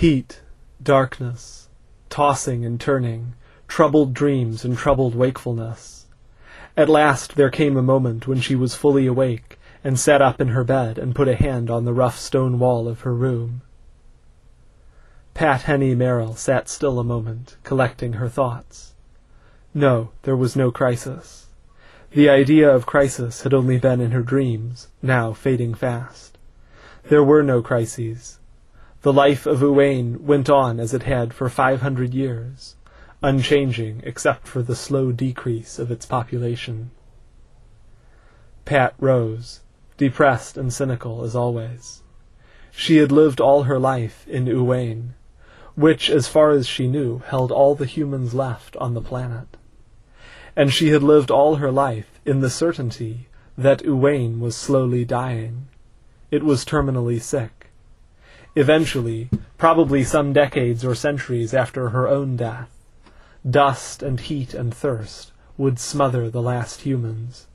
Heat, darkness, tossing and turning, troubled dreams and troubled wakefulness. At last there came a moment when she was fully awake, and sat up in her bed and put a hand on the rough stone wall of her room. Pat Henny Merrill sat still a moment, collecting her thoughts. No, there was no crisis. The idea of crisis had only been in her dreams, now fading fast. There were no crises. The life of Uwaine went on as it had for 500 years, unchanging except for the slow decrease of its population. Pat rose, depressed and cynical as always. She had lived all her life in Uwaine, which, as far as she knew, held all the humans left on the planet. And she had lived all her life in the certainty that Uwaine was slowly dying. It was terminally sick. Eventually, probably some decades or centuries after her own death, dust and heat and thirst would smother the last humans.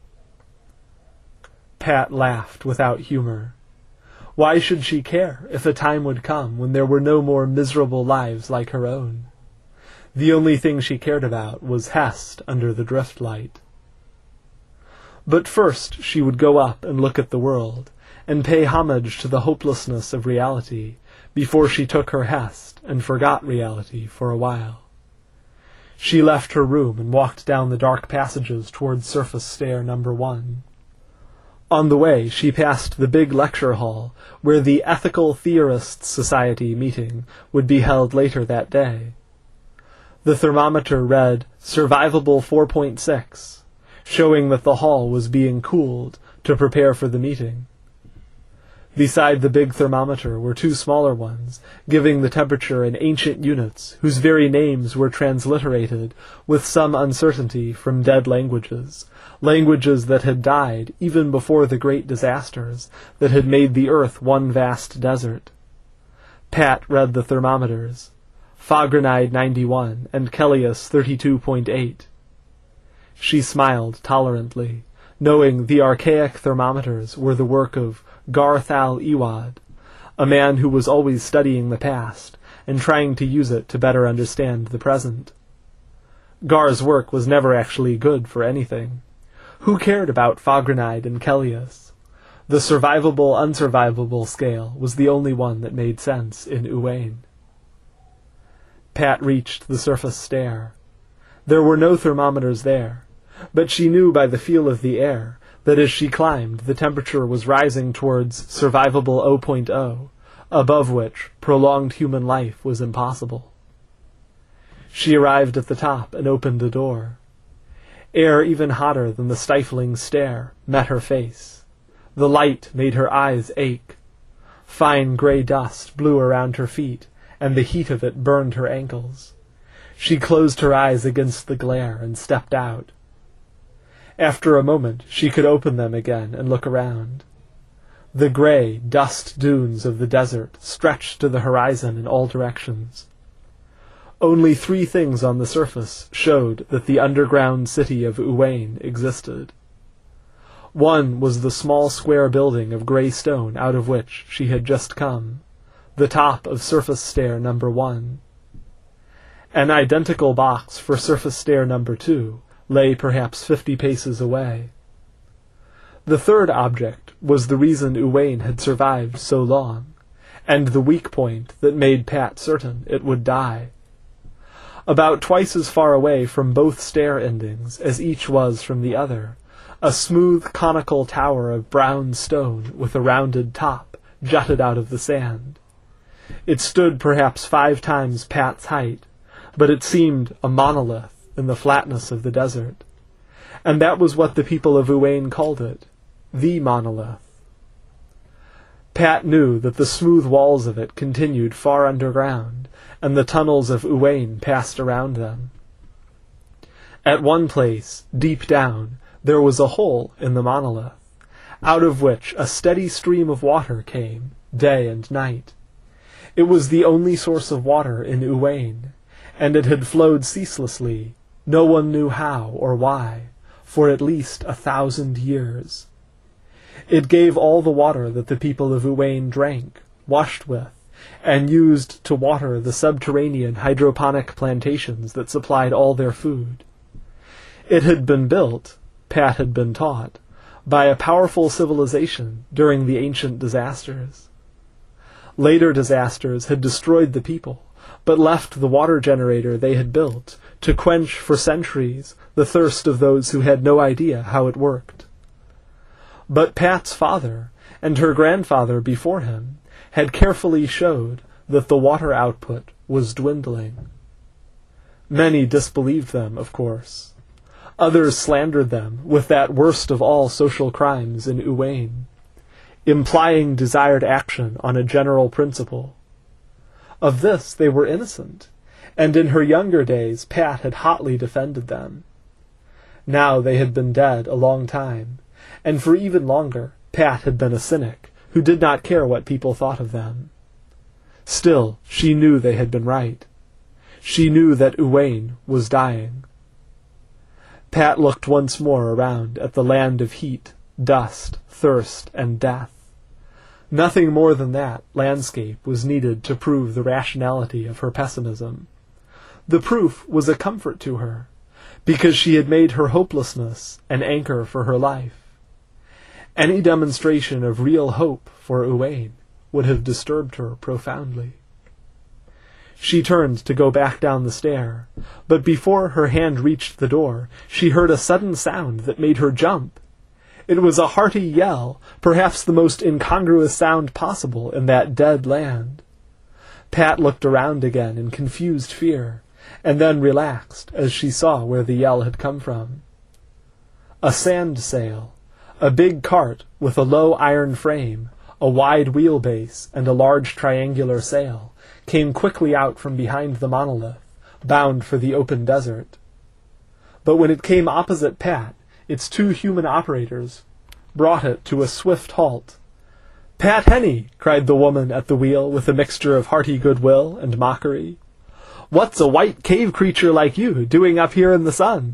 Pat laughed without humor. Why should she care if a time would come when there were no more miserable lives like her own? The only thing she cared about was Hest under the driftlight. But first she would go up and look at the world, and pay homage to the hopelessness of reality, before she took her Hest and forgot reality for a while. She left her room and walked down the dark passages towards surface stair number 1. On the way, she passed the big lecture hall, where the Ethical Theorists' Society meeting would be held later that day. The thermometer read Survivable 4.6, showing that the hall was being cooled to prepare for the meeting. Beside the big thermometer were 2 smaller ones, giving the temperature in ancient units whose very names were transliterated with some uncertainty from dead languages, languages that had died even before the great disasters that had made the earth one vast desert. Pat read the thermometers, Fagranide 91 and Kellius 32.8. She smiled tolerantly, knowing the archaic thermometers were the work of Garth Al-Iwad, a man who was always studying the past and trying to use it to better understand the present. Gar's work was never actually good for anything. Who cared about Fagranide and Kellius? The survivable-unsurvivable scale was the only one that made sense in Uwaine. Pat reached the surface stair. There were no thermometers there, but she knew by the feel of the air that as she climbed the temperature was rising towards survivable 0.0, above which prolonged human life was impossible. She arrived at the top and opened a door. Air even hotter than the stifling stair met her face. The light made her eyes ache. Fine gray dust blew around her feet, and the heat of it burned her ankles. She closed her eyes against the glare and stepped out. After a moment she could open them again and look around. The gray dust dunes of the desert stretched to the horizon in all directions. Only 3 things on the surface showed that the underground city of Uwaine existed. One was the small square building of gray stone out of which she had just come, the top of surface stair number 1. An identical box for surface stair number 2 lay perhaps 50 paces away. The third object was the reason Uwaine had survived so long, and the weak point that made Pat certain it would die. About twice as far away from both stair endings as each was from the other, a smooth conical tower of brown stone with a rounded top jutted out of the sand. It stood perhaps 5 times Pat's height, but it seemed a monolith in the flatness of the desert. And that was what the people of Uwaine called it, the monolith. Pat knew that the smooth walls of it continued far underground, and the tunnels of Uwaine passed around them. At one place, deep down, there was a hole in the monolith, out of which a steady stream of water came, day and night. It was the only source of water in Uwaine, and it had flowed ceaselessly, no one knew how or why, for at least 1,000 years. It gave all the water that the people of Uwaine drank, washed with, and used to water the subterranean hydroponic plantations that supplied all their food. It had been built, Pat had been taught, by a powerful civilization during the ancient disasters. Later disasters had destroyed the people, but left the water generator they had built to quench for centuries the thirst of those who had no idea how it worked. But Pat's father, and her grandfather before him, had carefully showed that the water output was dwindling. Many disbelieved them, of course. Others slandered them with that worst of all social crimes in Uwain, implying desired action on a general principle. Of this they were innocent, and in her younger days Pat had hotly defended them. Now they had been dead a long time, and for even longer Pat had been a cynic who did not care what people thought of them. Still, she knew they had been right. She knew that Uwain was dying. Pat looked once more around at the land of heat, dust, thirst, and death. Nothing more than that landscape was needed to prove the rationality of her pessimism. The proof was a comfort to her, because she had made her hopelessness an anchor for her life. Any demonstration of real hope for Uwain would have disturbed her profoundly. She turned to go back down the stair, but before her hand reached the door, she heard a sudden sound that made her jump. It was a hearty yell, perhaps the most incongruous sound possible in that dead land. Pat looked around again in confused fear, and then relaxed as she saw where the yell had come from. A sand sail, a big cart with a low iron frame, a wide wheelbase, and a large triangular sail, came quickly out from behind the monolith, bound for the open desert. But when it came opposite Pat, its two human operators brought it to a swift halt. "Pat Henny!" cried the woman at the wheel with a mixture of hearty goodwill and mockery. "What's a white cave creature like you doing up here in the sun?"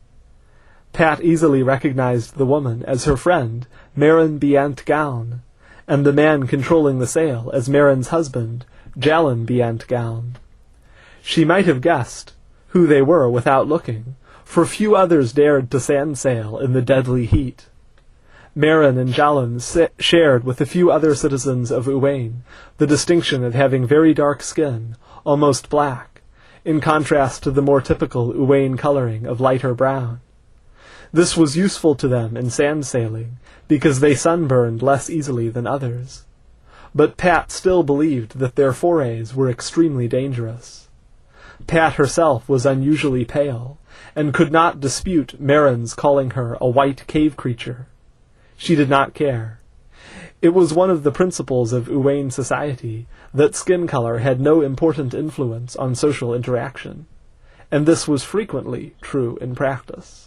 Pat easily recognized the woman as her friend, Marin Biant Galn, and the man controlling the sail as Marin's husband, Jalin Biant Galn. She might have guessed who they were without looking, for few others dared to sand sail in the deadly heat. Marin and Jalin shared with a few other citizens of Uwain the distinction of having very dark skin, almost black, in contrast to the more typical Uwain coloring of lighter brown. This was useful to them in sand sailing, because they sunburned less easily than others. But Pat still believed that their forays were extremely dangerous. Pat herself was unusually pale, and could not dispute Marin's calling her a white cave creature. She did not care. It was one of the principles of Uwain society that skin color had no important influence on social interaction, and this was frequently true in practice.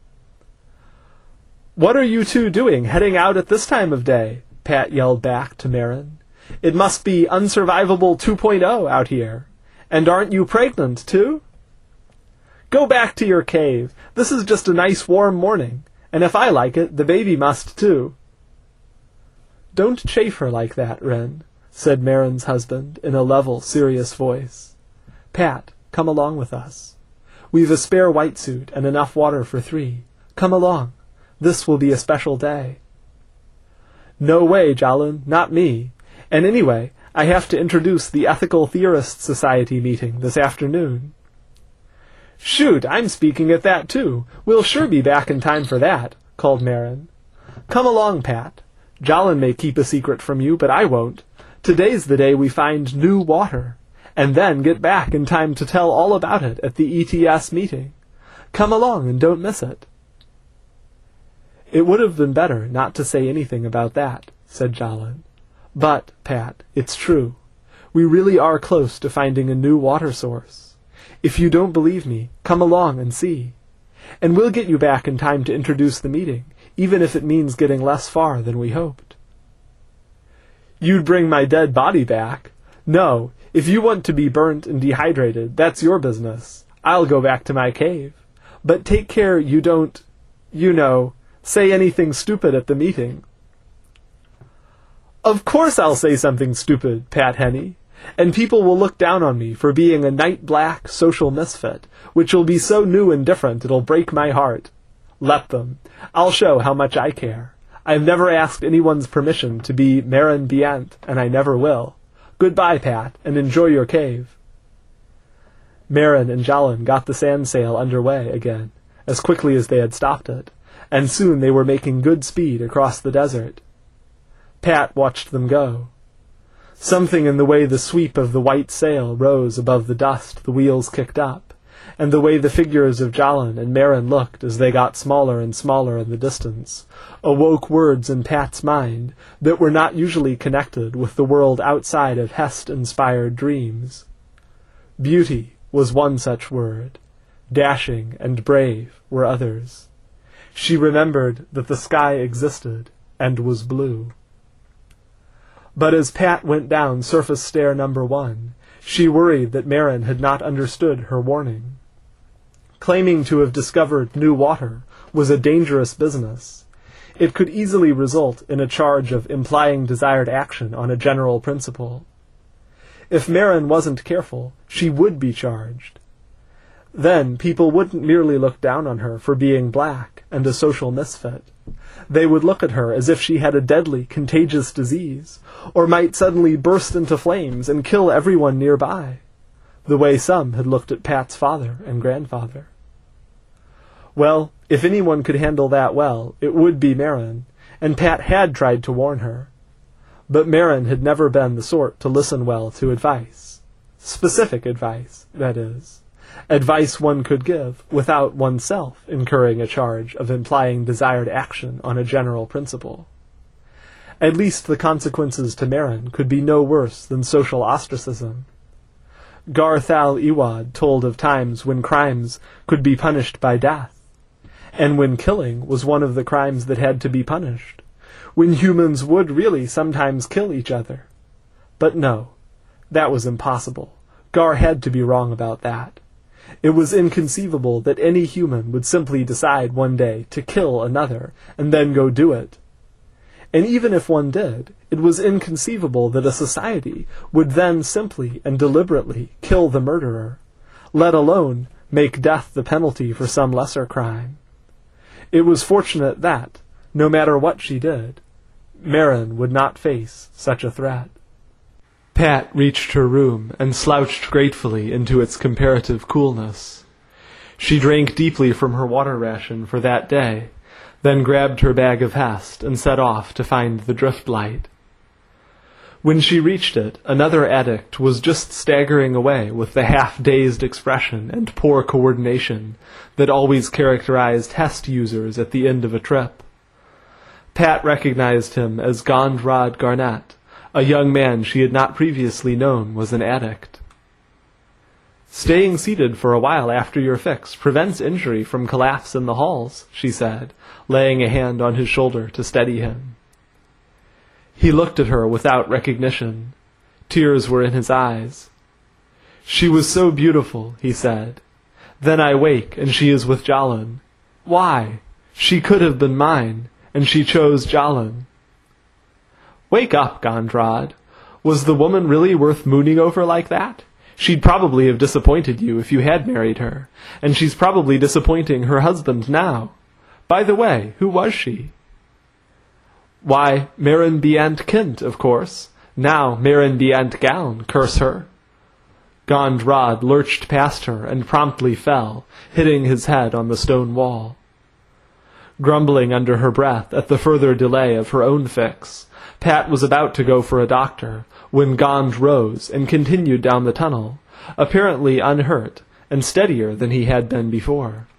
"What are you two doing heading out at this time of day?" Pat yelled back to Marin. "It must be Unsurvivable 2.0 out here. And aren't you pregnant, too?" "Go back to your cave. This is just a nice warm morning, and if I like it, the baby must, too." "Don't chaff her like that, Wren," said Marin's husband in a level, serious voice. "Pat, come along with us. We've a spare white suit and enough water for 3. Come along. This will be a special day." "No way, Jalin, not me. And anyway, I have to introduce the Ethical Theorists Society meeting this afternoon." "Shoot, I'm speaking at that too. We'll sure be back in time for that," called Marin. "Come along, Pat. Jalin may keep a secret from you, but I won't. Today's the day we find new water, and then get back in time to tell all about it at the ETS meeting. Come along and don't miss it." "It would have been better not to say anything about that," said Jalin. "But, Pat, it's true. We really are close to finding a new water source. If you don't believe me, come along and see. And we'll get you back in time to introduce the meeting, even if it means getting less far than we hoped." "You'd bring my dead body back? No, if you want to be burnt and dehydrated, that's your business. I'll go back to my cave. But take care you don't, say anything stupid at the meeting." Of course I'll say something stupid, Pat Henny, and people will look down on me for being a night-black social misfit, which will be so new and different it'll break my heart. Let them. I'll show how much I care. I've never asked anyone's permission to be Maren Bient, and I never will. Goodbye, Pat, and enjoy your cave. Maren and Djallin got the sand sail under way again, as quickly as they had stopped it, and soon they were making good speed across the desert. Pat watched them go. Something in the way the sweep of the white sail rose above the dust the wheels kicked up, and the way the figures of Djallin and Maren looked as they got smaller and smaller in the distance, awoke words in Pat's mind that were not usually connected with the world outside of Hest-inspired dreams. Beauty was one such word. Dashing and brave were others. She remembered that the sky existed and was blue. But as Pat went down surface stair number 1, she worried that Maren had not understood her warning. Claiming to have discovered new water was a dangerous business. It could easily result in a charge of implying desired action on a general principle. If Maren wasn't careful, she would be charged. Then people wouldn't merely look down on her for being black and a social misfit. They would look at her as if she had a deadly, contagious disease, or might suddenly burst into flames and kill everyone nearby, the way some had looked at Pat's father and grandfather. Well, if anyone could handle that well, it would be Maren, and Pat had tried to warn her. But Maren had never been the sort to listen well to advice. Specific advice, that is. Advice one could give without oneself incurring a charge of implying desired action on a general principle. At least the consequences to Maren could be no worse than social ostracism. Garth Al Iwad told of times when crimes could be punished by death, and when killing was one of the crimes that had to be punished, when humans would really sometimes kill each other. But no, that was impossible. Gar had to be wrong about that. It was inconceivable that any human would simply decide one day to kill another and then go do it. And even if one did, it was inconceivable that a society would then simply and deliberately kill the murderer, let alone make death the penalty for some lesser crime. It was fortunate that, no matter what she did, Maren would not face such a threat. Pat reached her room and slouched gratefully into its comparative coolness. She drank deeply from her water ration for that day, then grabbed her bag of Hest and set off to find the drift light. When she reached it, another addict was just staggering away with the half-dazed expression and poor coordination that always characterized Hest users at the end of a trip. Pat recognized him as Gondrod Garnett, a young man she had not previously known was an addict. "Staying seated for a while after your fix prevents injury from collapse in the halls," she said, laying a hand on his shoulder to steady him. He looked at her without recognition. Tears were in his eyes. "She was so beautiful," he said. "Then I wake and she is with Djallin. Why? She could have been mine, and she chose Djallin." "Wake up, Gondrod. Was the woman really worth mooning over like that? She'd probably have disappointed you if you had married her, and she's probably disappointing her husband now. By the way, who was she?" "Why, Maren Bient Kint, of course. Now Maren Bient Galn, curse her." Gondrod lurched past her and promptly fell, hitting his head on the stone wall. Grumbling under her breath at the further delay of her own fix, Pat was about to go for a doctor when Gond rose and continued down the tunnel, apparently unhurt and steadier than he had been before.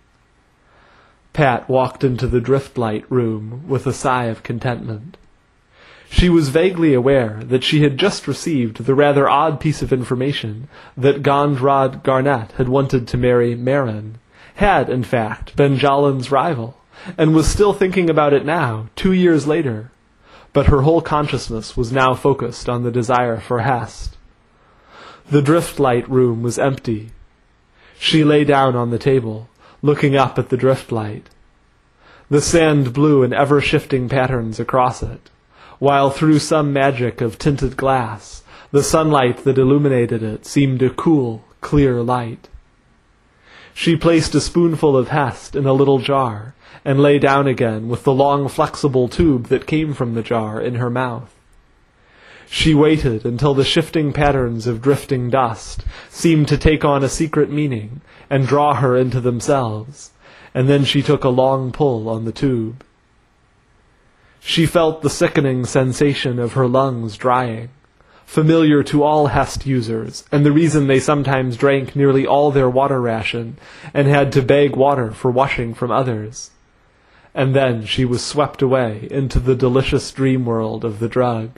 Pat walked into the driftlight room with a sigh of contentment. She was vaguely aware that she had just received the rather odd piece of information that Gondrod Garnett had wanted to marry Maren, had, in fact, been Djallin's rival, and was still thinking about it now, 2 years later. But her whole consciousness was now focused on the desire for Hest. The driftlight room was empty. She lay down on the table, looking up at the driftlight. The sand blew in ever-shifting patterns across it. while through some magic of tinted glass, the sunlight that illuminated it seemed a cool, clear light. She placed a spoonful of Hest in a little jar, and lay down again with the long flexible tube that came from the jar in her mouth. She waited until the shifting patterns of drifting dust seemed to take on a secret meaning and draw her into themselves, and then she took a long pull on the tube. She felt the sickening sensation of her lungs drying, familiar to all Hest users, and the reason they sometimes drank nearly all their water ration and had to beg water for washing from others. And then she was swept away into the delicious dream world of the drug.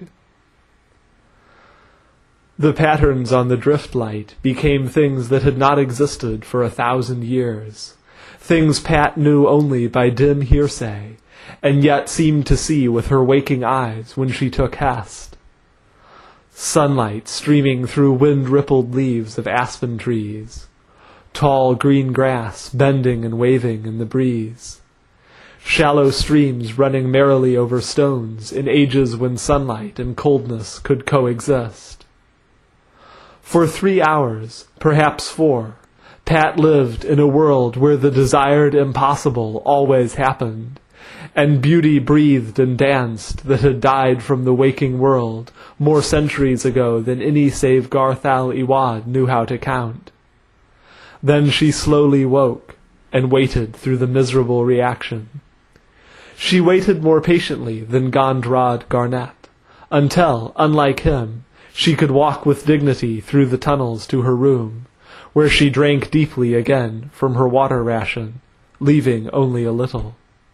The patterns on the drift light became things that had not existed for 1,000 years, things Pat knew only by dim hearsay, and yet seemed to see with her waking eyes when she took Hest. Sunlight streaming through wind-rippled leaves of aspen trees, tall green grass bending and waving in the breeze, shallow streams running merrily over stones in ages when sunlight and coldness could coexist. For 3 hours, perhaps 4, Pat lived in a world where the desired impossible always happened, and beauty breathed and danced that had died from the waking world more centuries ago than any save Garthal Iwad knew how to count. Then she slowly woke and waited through the miserable reaction. She waited more patiently than Gondrod Garnet, until, unlike him, she could walk with dignity through the tunnels to her room, where she drank deeply again from her water ration, leaving only a little.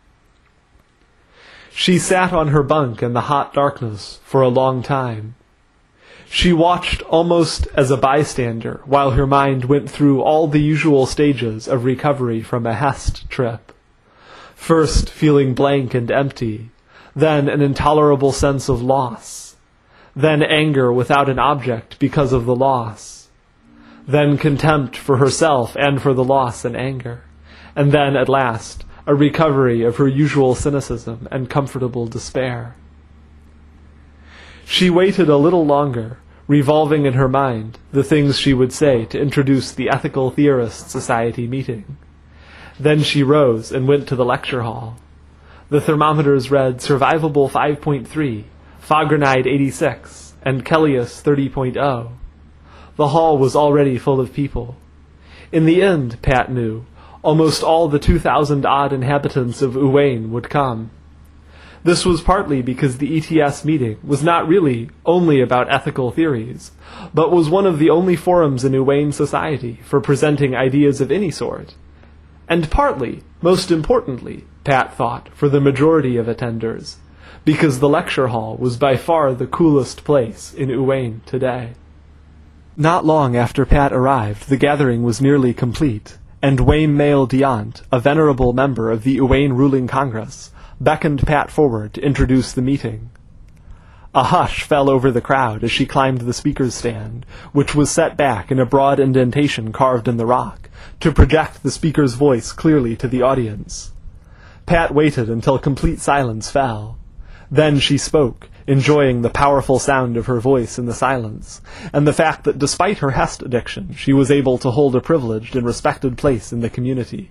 She sat on her bunk in the hot darkness for a long time. She watched almost as a bystander while her mind went through all the usual stages of recovery from a Hest trip. First feeling blank and empty, then an intolerable sense of loss, then anger without an object because of the loss, then contempt for herself and for the loss and anger, and then, at last, a recovery of her usual cynicism and comfortable despair. She waited a little longer, revolving in her mind the things she would say to introduce the Ethical Theorists Society meeting. Then she rose and went to the lecture hall. The thermometers read Survivable 5.3, Fagrenide 86, and Kellius 30.0. The hall was already full of people. In the end, Pat knew, almost all the 2,000-odd inhabitants of Uwain would come. This was partly because the ETS meeting was not really only about ethical theories, but was one of the only forums in Uwain society for presenting ideas of any sort. And partly, most importantly, Pat thought, for the majority of attenders, because the lecture hall was by far the coolest place in Uwain today. Not long after Pat arrived, the gathering was nearly complete, and Wayne Mail Diant, a venerable member of the Uwain ruling Congress, beckoned Pat forward to introduce the meeting. A hush fell over the crowd as she climbed the speaker's stand, which was set back in a broad indentation carved in the rock, to project the speaker's voice clearly to the audience. Pat waited until complete silence fell. Then she spoke, enjoying the powerful sound of her voice in the silence, and the fact that despite her Hest addiction, she was able to hold a privileged and respected place in the community.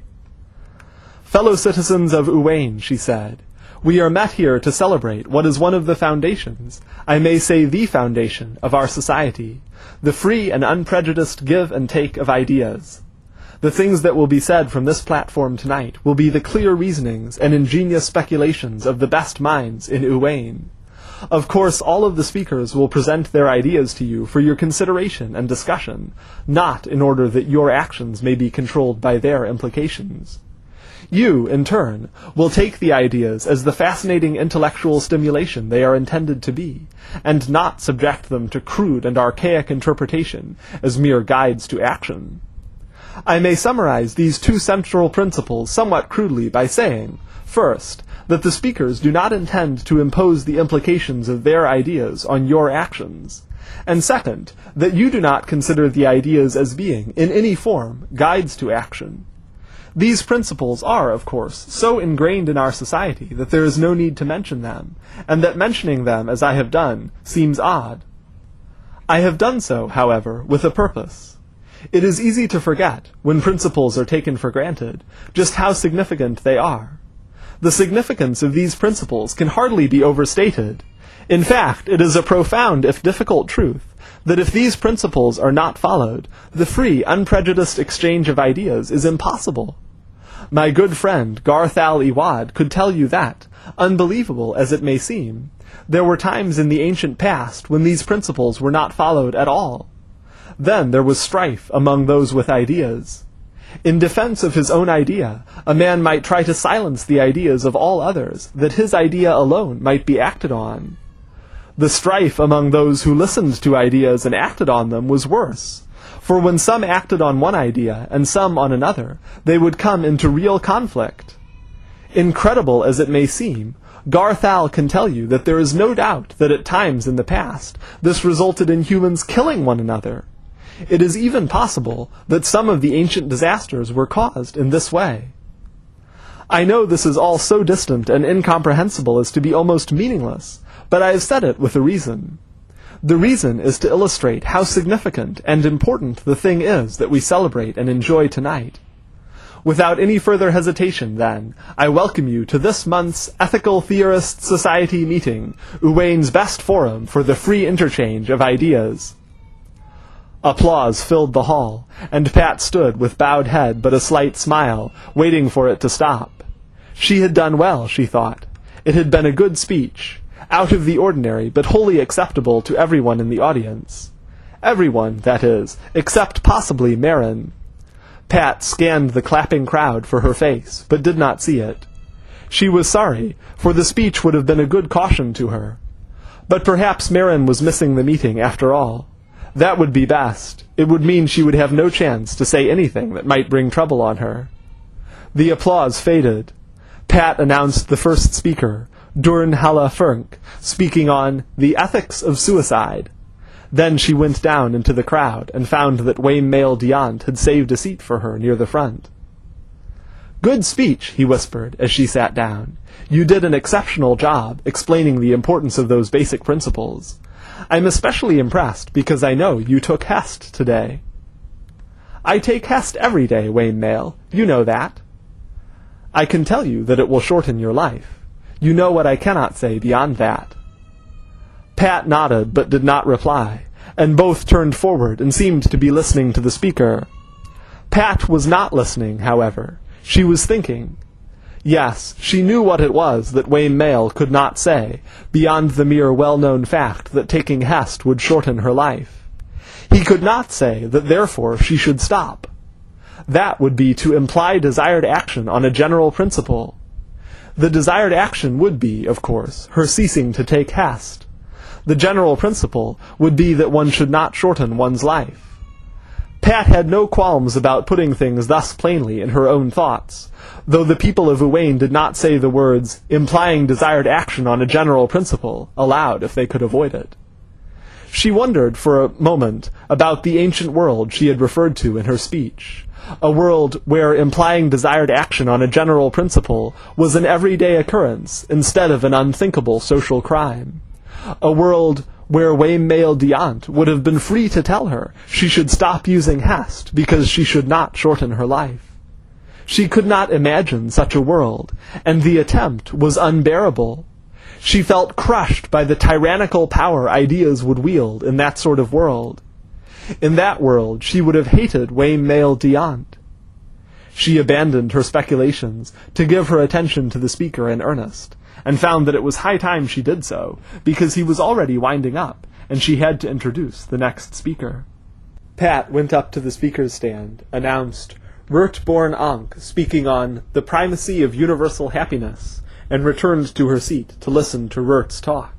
"Fellow citizens of Uwain," she said, "we are met here to celebrate what is one of the foundations, I may say the foundation, of our society, the free and unprejudiced give and take of ideas. The things that will be said from this platform tonight will be the clear reasonings and ingenious speculations of the best minds in Uwain. Of course, all of the speakers will present their ideas to you for your consideration and discussion, not in order that your actions may be controlled by their implications. You, in turn, will take the ideas as the fascinating intellectual stimulation they are intended to be, and not subject them to crude and archaic interpretation as mere guides to action. I may summarize these two central principles somewhat crudely by saying, first, that the speakers do not intend to impose the implications of their ideas on your actions, and second, that you do not consider the ideas as being, in any form, guides to action. These principles are, of course, so ingrained in our society that there is no need to mention them, and that mentioning them, as I have done, seems odd. I have done so, however, with a purpose. It is easy to forget, when principles are taken for granted, just how significant they are. The significance of these principles can hardly be overstated. In fact, it is a profound, if difficult, truth that if these principles are not followed, the free, unprejudiced exchange of ideas is impossible. My good friend Garth Al Iwad could tell you that, unbelievable as it may seem, there were times in the ancient past when these principles were not followed at all. Then there was strife among those with ideas. In defense of his own idea, a man might try to silence the ideas of all others, that his idea alone might be acted on. The strife among those who listened to ideas and acted on them was worse, for when some acted on one idea and some on another, they would come into real conflict. Incredible as it may seem, Garth Al can tell you that there is no doubt that at times in the past, this resulted in humans killing one another. It is even possible that some of the ancient disasters were caused in this way. I know this is all so distant and incomprehensible as to be almost meaningless, but I have said it with a reason. The reason is to illustrate how significant and important the thing is that we celebrate and enjoy tonight. Without any further hesitation, then, I welcome you to this month's Ethical Theorists Society meeting, Uwain's best forum for the free interchange of ideas. Applause filled the hall, and Pat stood with bowed head but a slight smile, waiting for it to stop. She had done well, she thought. It had been a good speech, out of the ordinary but wholly acceptable to everyone in the audience. Everyone, that is, except possibly Marin. Pat scanned the clapping crowd for her face, but did not see it. She was sorry, for the speech would have been a good caution to her. But perhaps Marin was missing the meeting after all. That would be best. It would mean she would have no chance to say anything that might bring trouble on her. The applause faded. Pat announced the first speaker, Durn Halla Furnk, speaking on The Ethics of Suicide. Then she went down into the crowd and found that Wayne Mail Diant had saved a seat for her near the front. "Good speech," he whispered as she sat down. "You did an exceptional job explaining the importance of those basic principles. I'm especially impressed because I know you took Hest today." "I take Hest every day, Wayne Mail. You know that." "I can tell you that it will shorten your life. You know what I cannot say beyond that." Pat nodded but did not reply, and both turned forward and seemed to be listening to the speaker. Pat was not listening, however. She was thinking. Yes, she knew what it was that Wayne Mail could not say, beyond the mere well-known fact that taking Hest would shorten her life. He could not say that therefore she should stop. That would be to imply desired action on a general principle. The desired action would be, of course, her ceasing to take Hest. The general principle would be that one should not shorten one's life. Pat had no qualms about putting things thus plainly in her own thoughts, though the people of Uwain did not say the words, implying desired action on a general principle, aloud if they could avoid it. She wondered for a moment about the ancient world she had referred to in her speech, a world where implying desired action on a general principle was an everyday occurrence instead of an unthinkable social crime, a world where Wayne Mail Diant would have been free to tell her she should stop using Hest because she should not shorten her life. She could not imagine such a world, and the attempt was unbearable. She felt crushed by the tyrannical power ideas would wield in that sort of world. In that world she would have hated Wayne Mail Diant. She abandoned her speculations to give her attention to the speaker in earnest, and found that it was high time she did so, because he was already winding up, and she had to introduce the next speaker. Pat went up to the speaker's stand, announced Rurt Born Ankh speaking on The Primacy of Universal Happiness, and returned to her seat to listen to Rurt's talk.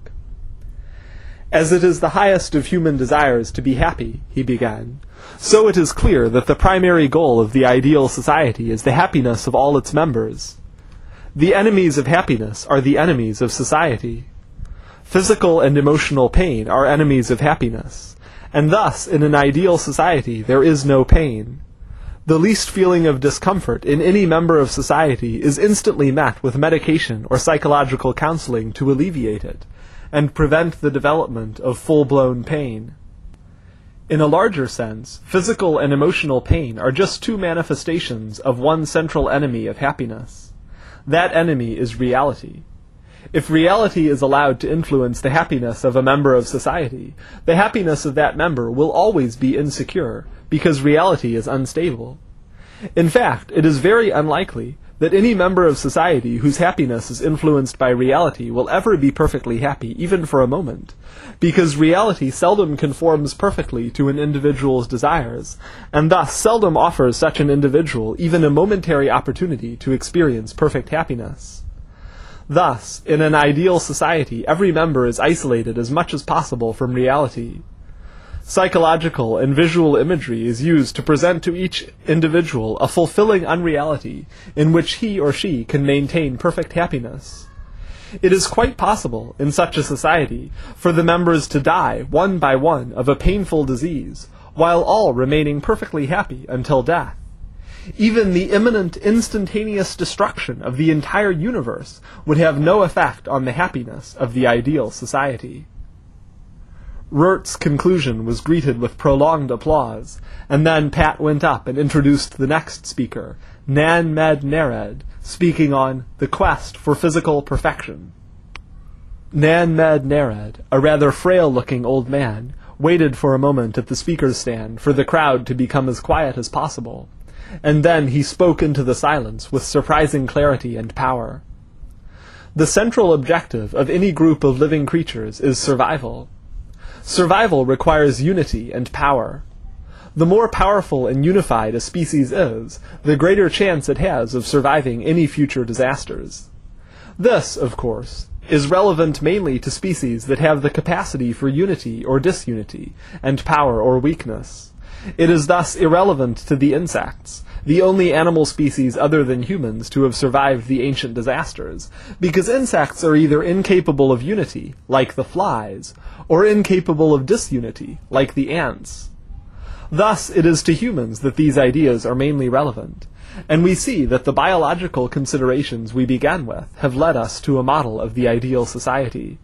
"As it is the highest of human desires to be happy," he began, "so it is clear that the primary goal of the ideal society is the happiness of all its members. The enemies of happiness are the enemies of society. Physical and emotional pain are enemies of happiness, and thus in an ideal society there is no pain. The least feeling of discomfort in any member of society is instantly met with medication or psychological counseling to alleviate it, and prevent the development of full-blown pain. In a larger sense, physical and emotional pain are just two manifestations of one central enemy of happiness. That enemy is reality. If reality is allowed to influence the happiness of a member of society, the happiness of that member will always be insecure, because reality is unstable. In fact, it is very unlikely that any member of society whose happiness is influenced by reality will ever be perfectly happy, even for a moment, because reality seldom conforms perfectly to an individual's desires, and thus seldom offers such an individual even a momentary opportunity to experience perfect happiness. Thus, in an ideal society, every member is isolated as much as possible from reality. Psychological and visual imagery is used to present to each individual a fulfilling unreality in which he or she can maintain perfect happiness. It is quite possible, in such a society, for the members to die, one by one, of a painful disease, while all remaining perfectly happy until death. Even the imminent, instantaneous destruction of the entire universe would have no effect on the happiness of the ideal society. Rort's conclusion was greeted with prolonged applause, and then Pat went up and introduced the next speaker, Nan Med Nered, speaking on The Quest for Physical Perfection. Nan Med Nered, a rather frail-looking old man, waited for a moment at the speaker's stand for the crowd to become as quiet as possible, and then he spoke into the silence with surprising clarity and power. The central objective of any group of living creatures is survival. Survival requires unity and power. The more powerful and unified a species is, the greater chance it has of surviving any future disasters. This, of course, is relevant mainly to species that have the capacity for unity or disunity, and power or weakness. It is thus irrelevant to the insects, the only animal species other than humans to have survived the ancient disasters, because insects are either incapable of unity, like the flies, or incapable of disunity, like the ants. Thus, it is to humans that these ideas are mainly relevant, and we see that the biological considerations we began with have led us to a model of the ideal society.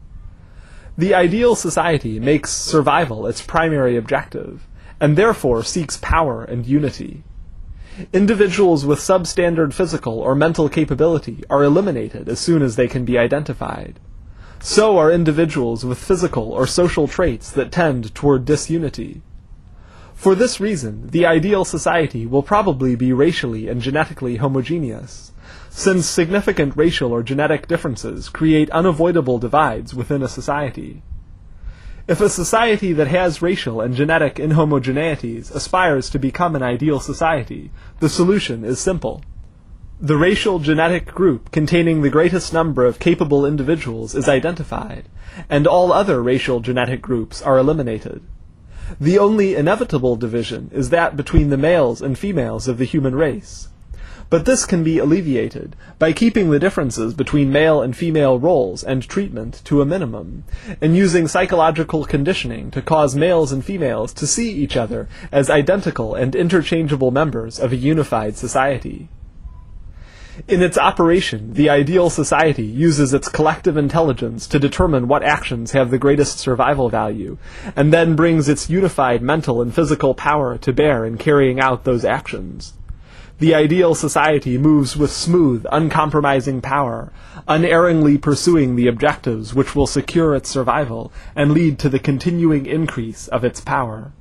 The ideal society makes survival its primary objective, and therefore seeks power and unity. Individuals with substandard physical or mental capability are eliminated as soon as they can be identified. So are individuals with physical or social traits that tend toward disunity. For this reason, the ideal society will probably be racially and genetically homogeneous, since significant racial or genetic differences create unavoidable divides within a society. If a society that has racial and genetic inhomogeneities aspires to become an ideal society, the solution is simple. The racial genetic group containing the greatest number of capable individuals is identified, and all other racial genetic groups are eliminated. The only inevitable division is that between the males and females of the human race. But this can be alleviated by keeping the differences between male and female roles and treatment to a minimum, and using psychological conditioning to cause males and females to see each other as identical and interchangeable members of a unified society. In its operation, the ideal society uses its collective intelligence to determine what actions have the greatest survival value, and then brings its unified mental and physical power to bear in carrying out those actions. The ideal society moves with smooth, uncompromising power, unerringly pursuing the objectives which will secure its survival and lead to the continuing increase of its power.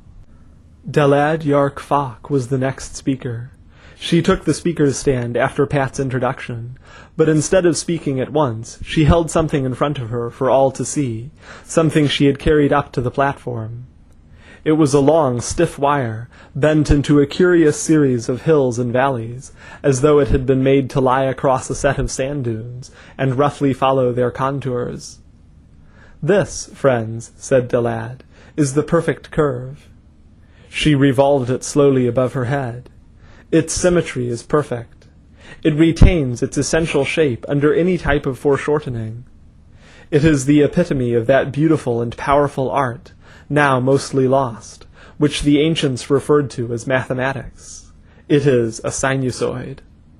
Dalad Yark Fok was the next speaker. She took the speaker's stand after Pat's introduction, but instead of speaking at once, she held something in front of her for all to see, something she had carried up to the platform. It was a long, stiff wire, bent into a curious series of hills and valleys, as though it had been made to lie across a set of sand dunes, and roughly follow their contours. "This, friends," said Dalad, "is the perfect curve." She revolved it slowly above her head. Its symmetry is perfect. It retains its essential shape under any type of foreshortening. It is the epitome of that beautiful and powerful art, now mostly lost, which the ancients referred to as mathematics. It is a sinusoid.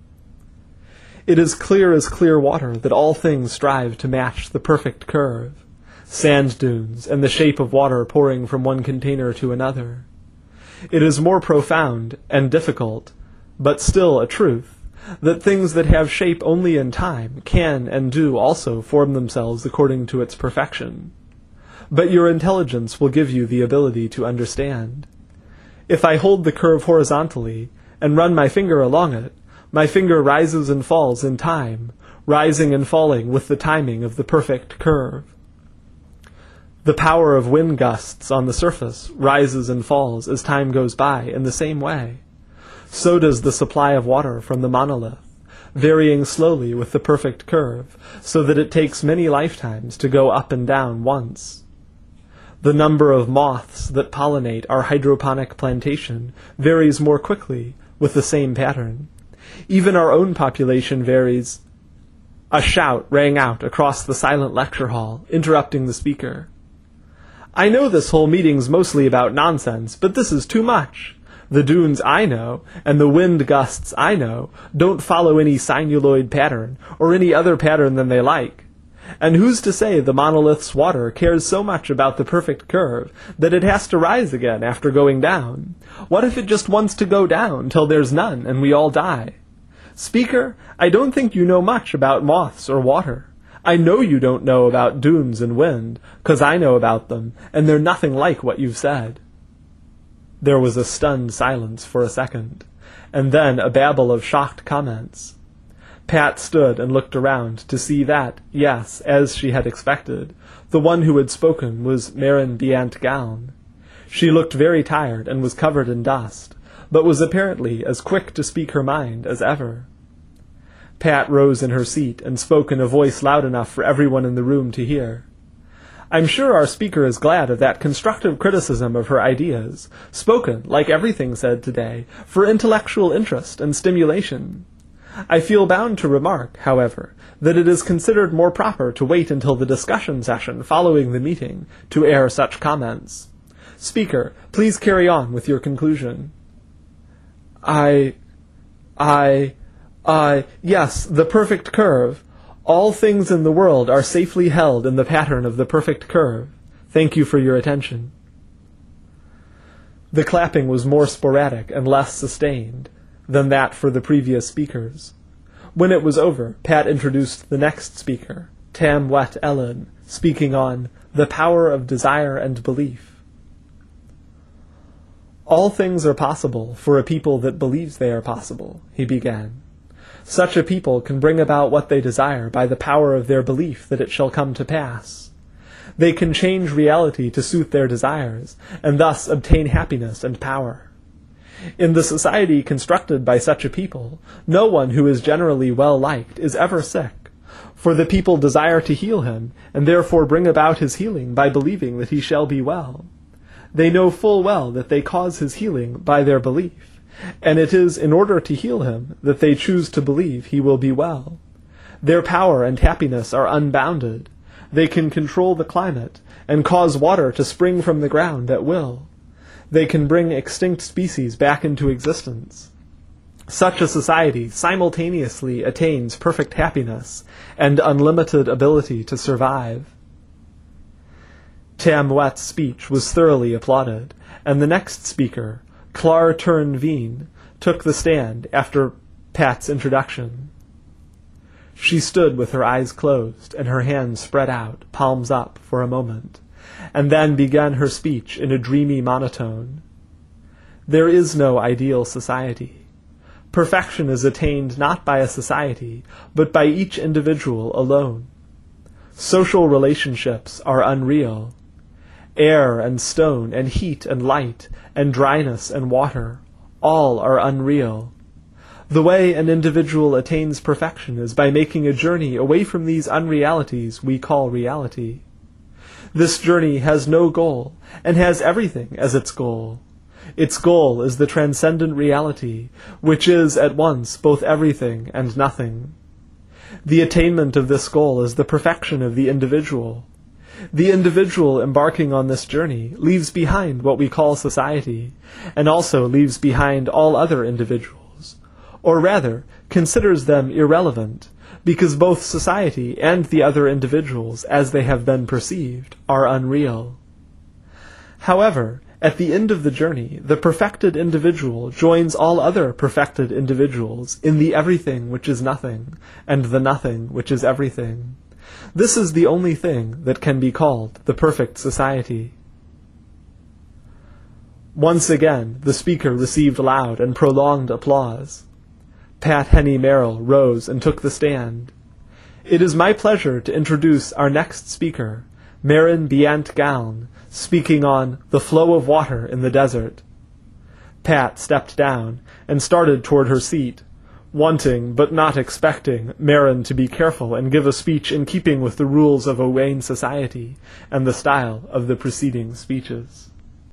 It is clear as clear water that all things strive to match the perfect curve, sand dunes and the shape of water pouring from one container to another. It is more profound and difficult, but still a truth, that things that have shape only in time can and do also form themselves according to its perfection. But your intelligence will give you the ability to understand. If I hold the curve horizontally and run my finger along it, my finger rises and falls in time, rising and falling with the timing of the perfect curve. The power of wind gusts on the surface rises and falls as time goes by in the same way. So does the supply of water from the monolith, varying slowly with the perfect curve, so that it takes many lifetimes to go up and down once. The number of moths that pollinate our hydroponic plantation varies more quickly with the same pattern. Even our own population varies. A shout rang out across the silent lecture hall, interrupting the speaker. I know this whole meeting's mostly about nonsense, but this is too much. The dunes I know, and the wind gusts I know, don't follow any sinuloid pattern, or any other pattern than they like. And who's to say the monolith's water cares so much about the perfect curve that it has to rise again after going down? What if it just wants to go down till there's none and we all die? Speaker, I don't think you know much about moths or water. I know you don't know about dunes and wind, 'cause I know about them, and they're nothing like what you've said. There was a stunned silence for a second, and then a babble of shocked comments. Pat stood and looked around to see that, yes, as she had expected, the one who had spoken was Maren Bient Galn. She looked very tired and was covered in dust, but was apparently as quick to speak her mind as ever. Pat rose in her seat and spoke in a voice loud enough for everyone in the room to hear. I'm sure our speaker is glad of that constructive criticism of her ideas, spoken, like everything said today, for intellectual interest and stimulation. I feel bound to remark, however, that it is considered more proper to wait until the discussion session following the meeting to air such comments. Speaker, please carry on with your conclusion. Yes, the perfect curve. All things in the world are safely held in the pattern of the perfect curve. Thank you for your attention. The clapping was more sporadic and less sustained than that for the previous speakers. When it was over, Pat introduced the next speaker, Tam Wet Ellen, speaking on the power of desire and belief. All things are possible for a people that believes they are possible, he began. Such a people can bring about what they desire by the power of their belief that it shall come to pass. They can change reality to suit their desires, and thus obtain happiness and power. In the society constructed by such a people, no one who is generally well-liked is ever sick, for the people desire to heal him, and therefore bring about his healing by believing that he shall be well. They know full well that they cause his healing by their belief, and it is in order to heal him that they choose to believe he will be well. Their power and happiness are unbounded. They can control the climate, and cause water to spring from the ground at will. They can bring extinct species back into existence. Such a society simultaneously attains perfect happiness and unlimited ability to survive. Tam Wet's speech was thoroughly applauded, and the next speaker, Clar Tern Veen, took the stand after Pat's introduction. She stood with her eyes closed and her hands spread out, palms up, for a moment, and then began her speech in a dreamy monotone. There is no ideal society. Perfection is attained not by a society, but by each individual alone. Social relationships are unreal. Air and stone and heat and light and dryness and water, all are unreal. The way an individual attains perfection is by making a journey away from these unrealities we call reality. This journey has no goal, and has everything as its goal. Its goal is the transcendent reality, which is at once both everything and nothing. The attainment of this goal is the perfection of the individual. The individual embarking on this journey leaves behind what we call society, and also leaves behind all other individuals, or rather, considers them irrelevant, because both society and the other individuals, as they have been perceived, are unreal. However, at the end of the journey, the perfected individual joins all other perfected individuals in the everything which is nothing, and the nothing which is everything. This is the only thing that can be called the perfect society. Once again, the speaker received loud and prolonged applause. Pat Henny Merrill rose and took the stand. It is my pleasure to introduce our next speaker, Maren Beant Galn, speaking on The Flow of Water in the Desert. Pat stepped down and started toward her seat, wanting but not expecting Maren to be careful and give a speech in keeping with the rules of Owain society and the style of the preceding speeches.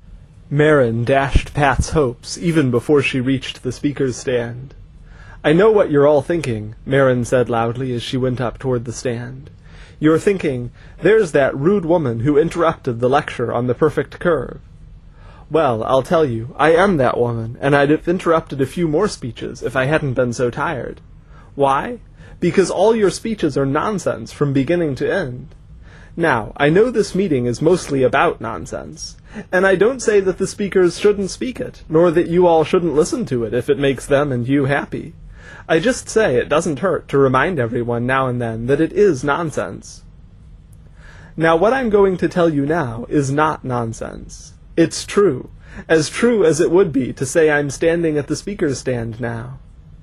Maren dashed Pat's hopes even before she reached the speaker's stand. "I know what you're all thinking," Maren said loudly as she went up toward the stand. "You're thinking, there's that rude woman who interrupted the lecture on the perfect curve. Well, I'll tell you, I am that woman, and I'd have interrupted a few more speeches if I hadn't been so tired. Why? Because all your speeches are nonsense from beginning to end. Now, I know this meeting is mostly about nonsense, and I don't say that the speakers shouldn't speak it, nor that you all shouldn't listen to it if it makes them and you happy. I just say it doesn't hurt to remind everyone now and then that it is nonsense. Now, what I'm going to tell you now is not nonsense. It's true as it would be to say I'm standing at the speaker's stand now.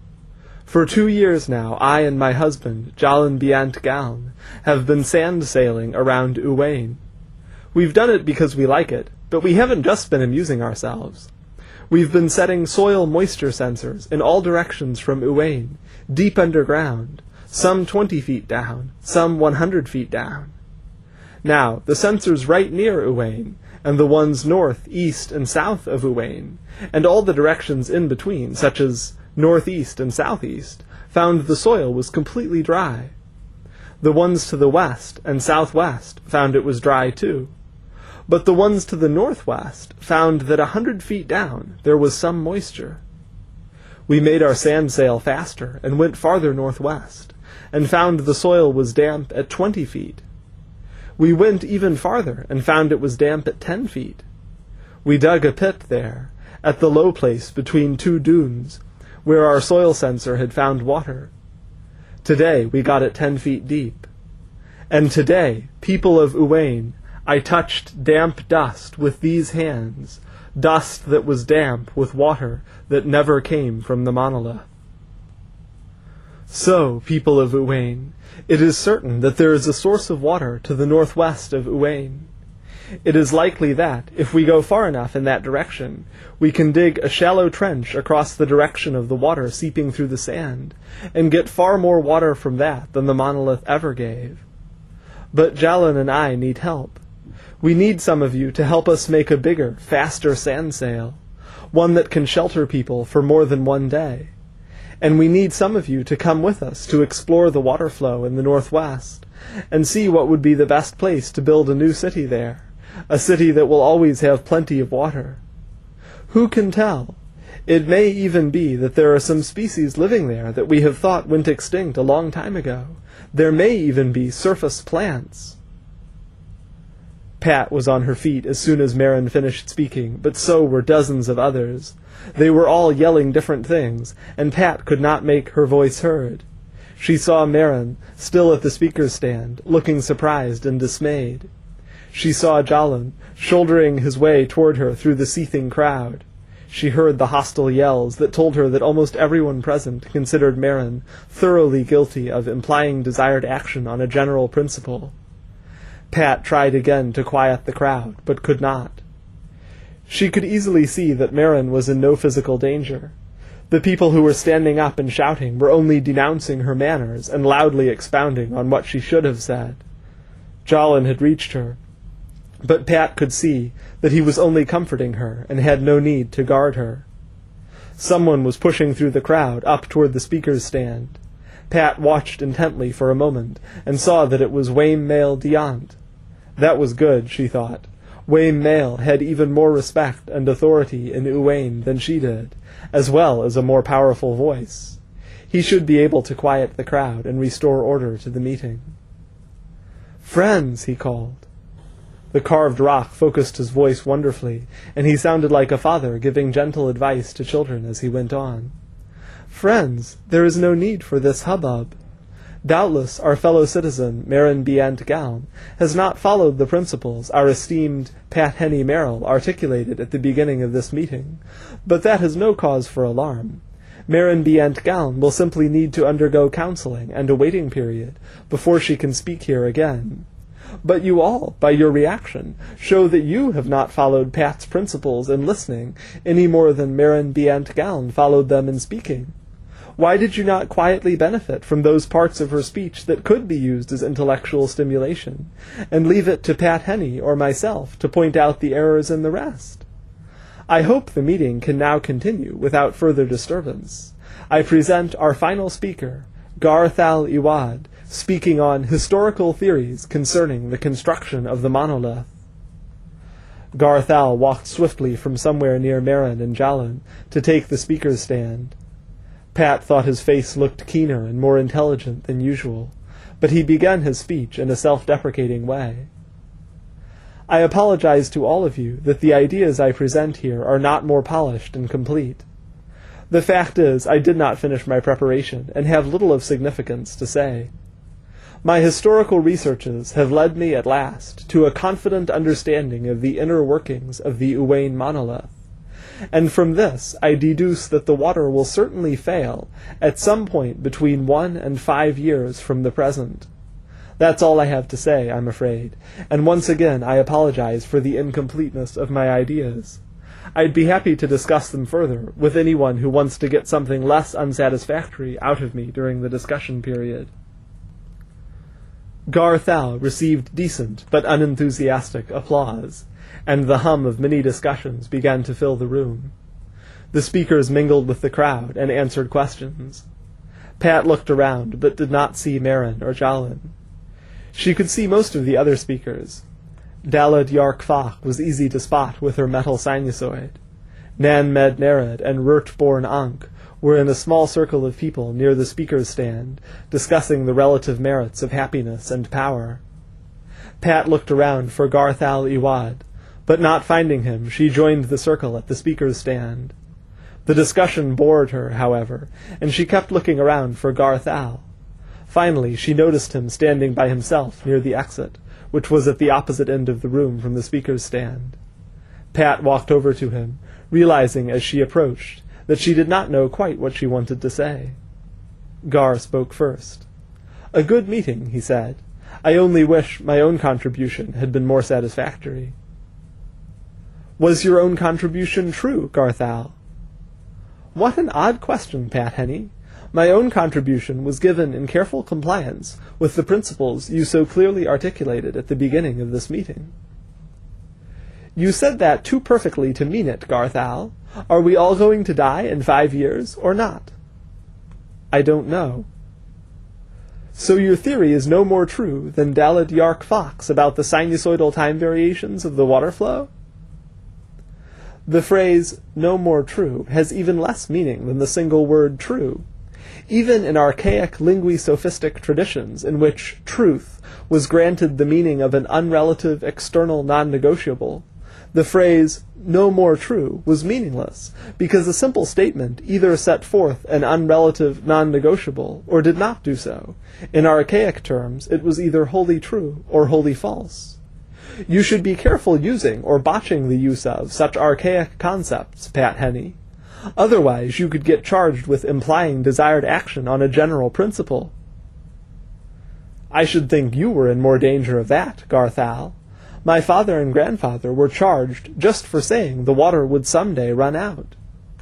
For 2 years now, I and my husband, Jallan Beant Galn, have been sand sailing around Uwain. We've done it because we like it, but we haven't just been amusing ourselves. We've been setting soil moisture sensors in all directions from Uwain, deep underground, some 20 feet down, some 100 feet down. Now, the sensors right near Uwain, and the ones north, east, and south of Uwain, and all the directions in between, such as northeast and southeast, found the soil was completely dry. The ones to the west and southwest found it was dry too. But the ones to the northwest found that 100 feet down there was some moisture. We made our sand sail faster and went farther northwest, and found the soil was damp at 20 feet. We went even farther and found it was damp at 10 feet. We dug a pit there, at the low place between 2 dunes, where our soil sensor had found water. Today we got it 10 feet deep. And today, people of Uwain, I touched damp dust with these hands, dust that was damp with water that never came from the monolith. So, people of Uwain, it is certain that there is a source of water to the northwest of Uwain. It is likely that, if we go far enough in that direction, we can dig a shallow trench across the direction of the water seeping through the sand, and get far more water from that than the monolith ever gave. But Jallan and I need help. We need some of you to help us make a bigger, faster sand sail, one that can shelter people for more than one day. And we need some of you to come with us to explore the water flow in the northwest, and see what would be the best place to build a new city there, a city that will always have plenty of water. Who can tell? It may even be that there are some species living there that we have thought went extinct a long time ago. There may even be surface plants. Pat was on her feet as soon as Maren finished speaking, but so were dozens of others. They were all yelling different things, and Pat could not make her voice heard. She saw Maren, still at the speaker's stand, looking surprised and dismayed. She saw Jallan, shouldering his way toward her through the seething crowd. She heard the hostile yells that told her that almost everyone present considered Maren thoroughly guilty of implying desired action on a general principle. Pat tried again to quiet the crowd, but could not. She could easily see that Maren was in no physical danger. The people who were standing up and shouting were only denouncing her manners and loudly expounding on what she should have said. Jallan had reached her, but Pat could see that he was only comforting her and had no need to guard her. Someone was pushing through the crowd up toward the speaker's stand. Pat watched intently for a moment and saw that it was Wayne Mail Deant. That was good, she thought. Wayne Mail had even more respect and authority in Uwaine than she did, as well as a more powerful voice. He should be able to quiet the crowd and restore order to the meeting. "Friends," he called. The carved rock focused his voice wonderfully, and he sounded like a father giving gentle advice to children as he went on. "Friends, there is no need for this hubbub. Doubtless our fellow citizen, Marin Bient Galm, has not followed the principles our esteemed Pat Henny Merrill articulated at the beginning of this meeting, but that is no cause for alarm. Marin Bient Galm will simply need to undergo counseling and a waiting period before she can speak here again. But you all, by your reaction, show that you have not followed Pat's principles in listening any more than Marin Bient Galm followed them in speaking. Why did you not quietly benefit from those parts of her speech that could be used as intellectual stimulation, and leave it to Pat Henny or myself to point out the errors in the rest? I hope the meeting can now continue without further disturbance. I present our final speaker, Garthal Iwad, speaking on historical theories concerning the construction of the monolith." Garthal walked swiftly from somewhere near Marin and Jalin to take the speaker's stand. Pat thought his face looked keener and more intelligent than usual, but he began his speech in a self-deprecating way. "I apologize to all of you that the ideas I present here are not more polished and complete. The fact is, I did not finish my preparation and have little of significance to say. My historical researches have led me at last to a confident understanding of the inner workings of the Uwaine monolith, and from this I deduce that the water will certainly fail at some point between 1 and 5 years from the present. That's all I have to say, I'm afraid, and once again I apologize for the incompleteness of my ideas. I'd be happy to discuss them further with anyone who wants to get something less unsatisfactory out of me during the discussion period." Garthal received decent but unenthusiastic applause, and the hum of many discussions began to fill the room. The speakers mingled with the crowd and answered questions. Pat looked around, but did not see Marin or Jalin. She could see most of the other speakers. Dalad Yark Fach was easy to spot with her metal sinusoid. Nan Med Nered and Rurtborn Ankh were in a small circle of people near the speaker's stand, discussing the relative merits of happiness and power. Pat looked around for Garthal Iwad, but not finding him, she joined the circle at the speaker's stand. The discussion bored her, however, and she kept looking around for Garthal. Finally, she noticed him standing by himself near the exit, which was at the opposite end of the room from the speaker's stand. Pat walked over to him, realizing as she approached that she did not know quite what she wanted to say. Gar spoke first. "A good meeting," he said. "I only wish my own contribution had been more satisfactory." "Was your own contribution true, Garthal?" "What an odd question, Pat Henny. My own contribution was given in careful compliance with the principles you so clearly articulated at the beginning of this meeting." "You said that too perfectly to mean it, Garthal. Are we all going to die in 5 years, or not?" "I don't know." "So your theory is no more true than Dalad Yark Fox about the sinusoidal time variations of the water flow?" "The phrase, 'no more true,' has even less meaning than the single word 'true.' Even in archaic linguisophistic traditions in which truth was granted the meaning of an unrelative external non-negotiable, the phrase 'no more true' was meaningless, because a simple statement either set forth an unrelative non-negotiable or did not do so. In archaic terms, it was either wholly true or wholly false. You should be careful using or botching the use of such archaic concepts, Pat Henny. Otherwise, you could get charged with implying desired action on a general principle." "I should think you were in more danger of that, Garthal. My father and grandfather were charged just for saying the water would someday run out."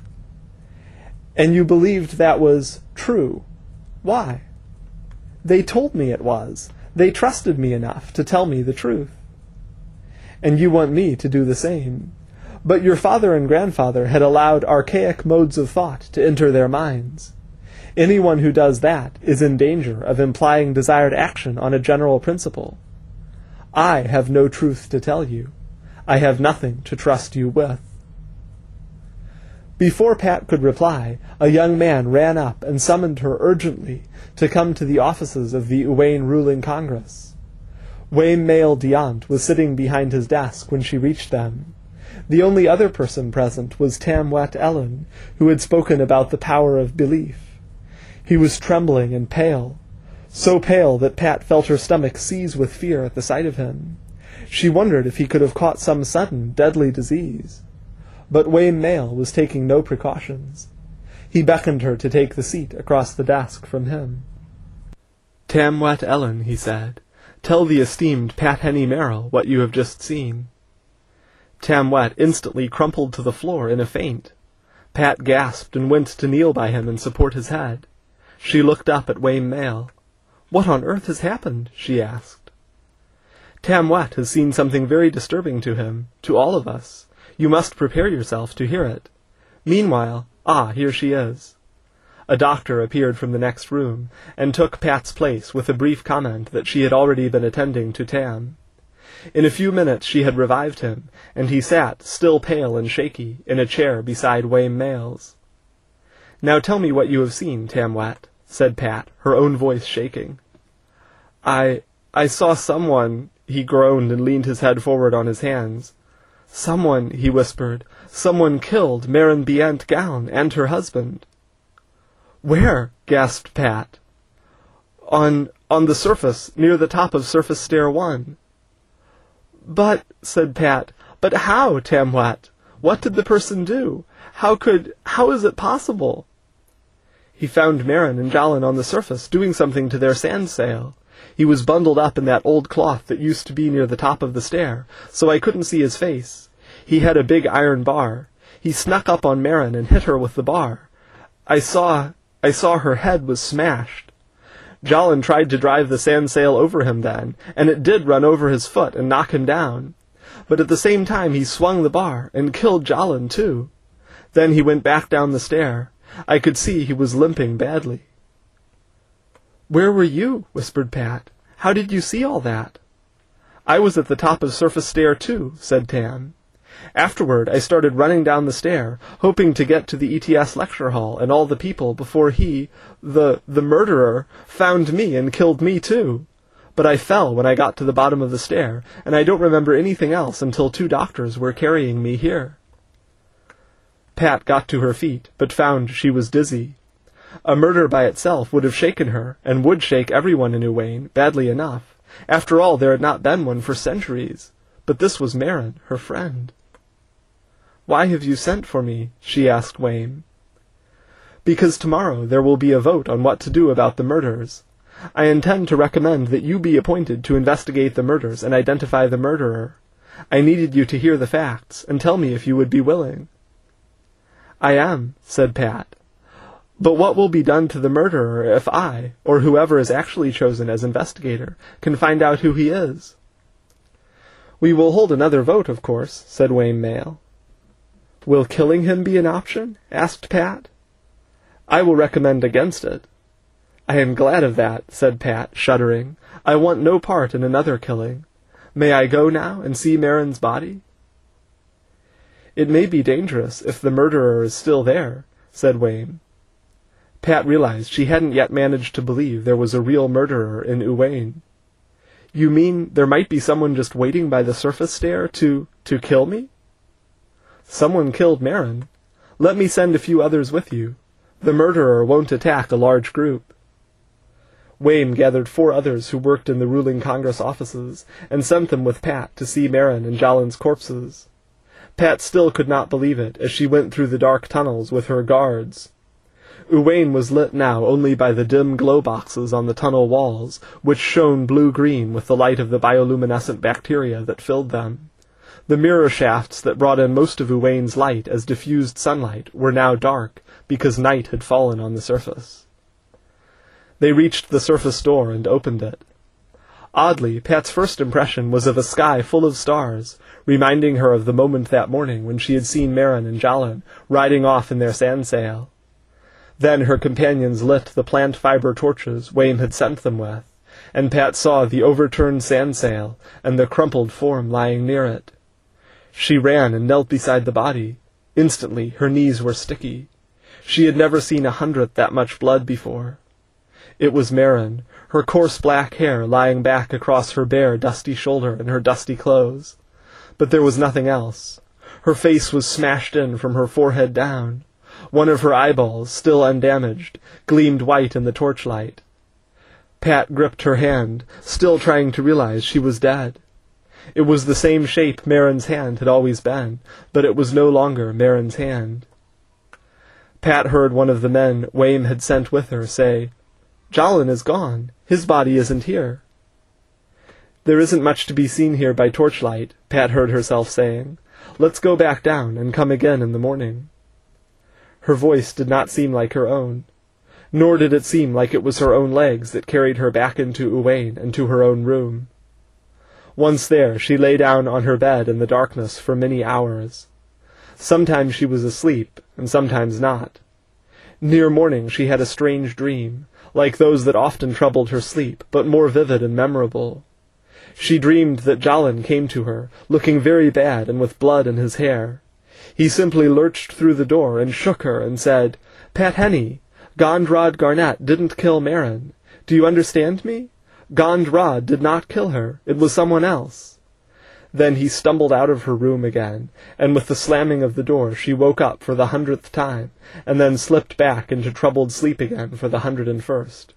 "And you believed that was true. Why?" "They told me it was. They trusted me enough to tell me the truth." "And you want me to do the same. But your father and grandfather had allowed archaic modes of thought to enter their minds. Anyone who does that is in danger of implying desired action on a general principle. I have no truth to tell you. I have nothing to trust you with." Before Pat could reply, a young man ran up and summoned her urgently to come to the offices of the Uwain ruling Congress. Wayne Mail Diant was sitting behind his desk when she reached them. The only other person present was Tamwet Ellen, who had spoken about the power of belief. He was trembling and pale, so pale that Pat felt her stomach seize with fear at the sight of him. She wondered if he could have caught some sudden, deadly disease. But Wayne Mail was taking no precautions. He beckoned her to take the seat across the desk from him. "Tamwet Ellen," he said, "tell the esteemed Pat Henny Merrill what you have just seen." Tamwet instantly crumpled to the floor in a faint. Pat gasped and went to kneel by him and support his head. She looked up at Wayne Mail. "What on earth has happened?" she asked. "Tamwet has seen something very disturbing to him, to all of us. You must prepare yourself to hear it. Meanwhile, here she is." A doctor appeared from the next room, and took Pat's place with a brief comment that she had already been attending to Tam. In a few minutes she had revived him, and he sat, still pale and shaky, in a chair beside Wayne Mail's. "Now tell me what you have seen, Tamwet," said Pat, her own voice shaking. I saw someone," he groaned and leaned his head forward on his hands. "Someone," he whispered, "someone killed Maren Bient Gown and her husband." "Where?" gasped Pat. On the surface, near the top of surface stair 1. "But," said Pat, "but how, Tamwet? What did the person do? How is it possible?" "He found Maren and Jalin on the surface, doing something to their sand sail. He was bundled up in that old cloth that used to be near the top of the stair, so I couldn't see his face. He had a big iron bar. He snuck up on Maren and hit her with the bar. I saw her head was smashed. Jalin tried to drive the sand sail over him then, and it did run over his foot and knock him down. But at the same time he swung the bar and killed Jalin too. Then he went back down the stair. I could see he was limping badly." "Where were you?" whispered Pat. "How did you see all that?" "I was at the top of surface stair 2, said Tam. "Afterward I started running down the stair, hoping to get to the ETS lecture hall and all the people before he, the murderer, found me and killed me too. But I fell when I got to the bottom of the stair, and I don't remember anything else until 2 doctors were carrying me here." Pat got to her feet, but found she was dizzy. A murder by itself would have shaken her, and would shake everyone in Uwain, badly enough. After all, there had not been one for centuries. But this was Maren, her friend. "Why have you sent for me?" she asked Wayne. "Because tomorrow there will be a vote on what to do about the murders. I intend to recommend that you be appointed to investigate the murders and identify the murderer. I needed you to hear the facts, and tell me if you would be willing." "I am," said Pat. "But what will be done to the murderer if I, or whoever is actually chosen as investigator, can find out who he is?" "We will hold another vote, of course," said Wayne Mail. "Will killing him be an option?" asked Pat. "I will recommend against it." "I am glad of that," said Pat, shuddering. "I want no part in another killing. May I go now and see Maren's body?" "It may be dangerous if the murderer is still there," said Wayne. Pat realized she hadn't yet managed to believe there was a real murderer in Uwain. "You mean there might be someone just waiting by the surface stair to kill me?" "Someone killed Maren. Let me send a few others with you. The murderer won't attack a large group." Wayne gathered 4 others who worked in the ruling Congress offices, and sent them with Pat to see Maren and Jalin's corpses. Pat still could not believe it as she went through the dark tunnels with her guards. Uwain was lit now only by the dim glow boxes on the tunnel walls, which shone blue-green with the light of the bioluminescent bacteria that filled them. The mirror shafts that brought in most of Uwain's light as diffused sunlight were now dark, because night had fallen on the surface. They reached the surface door and opened it. Oddly, Pat's first impression was of a sky full of stars, reminding her of the moment that morning when she had seen Maren and Jalin riding off in their sand sail. Then her companions lit the plant fiber torches Wayne had sent them with, and Pat saw the overturned sandsail and the crumpled form lying near it. She ran and knelt beside the body. Instantly her knees were sticky. She had never seen 100th that much blood before. It was Maren, her coarse black hair lying back across her bare, dusty shoulder in her dusty clothes. But there was nothing else. Her face was smashed in from her forehead down. One of her eyeballs, still undamaged, gleamed white in the torchlight. Pat gripped her hand, still trying to realize she was dead. It was the same shape Maren's hand had always been, but it was no longer Maren's hand. Pat heard one of the men Wayne had sent with her say, "Jalin is gone. His body isn't here." "There isn't much to be seen here by torchlight," Pat heard herself saying. "Let's go back down and come again in the morning." Her voice did not seem like her own, nor did it seem like it was her own legs that carried her back into Uwaine and to her own room. Once there, she lay down on her bed in the darkness for many hours. Sometimes she was asleep, and sometimes not. Near morning she had a strange dream, like those that often troubled her sleep, but more vivid and memorable. She dreamed that Jalin came to her, looking very bad and with blood in his hair. He simply lurched through the door and shook her and said, "Pat Henny, Gondrod Garnett didn't kill Maren. Do you understand me? Gondrod did not kill her. It was someone else." Then he stumbled out of her room again, and with the slamming of the door she woke up for the 100th time, and then slipped back into troubled sleep again for the 101st.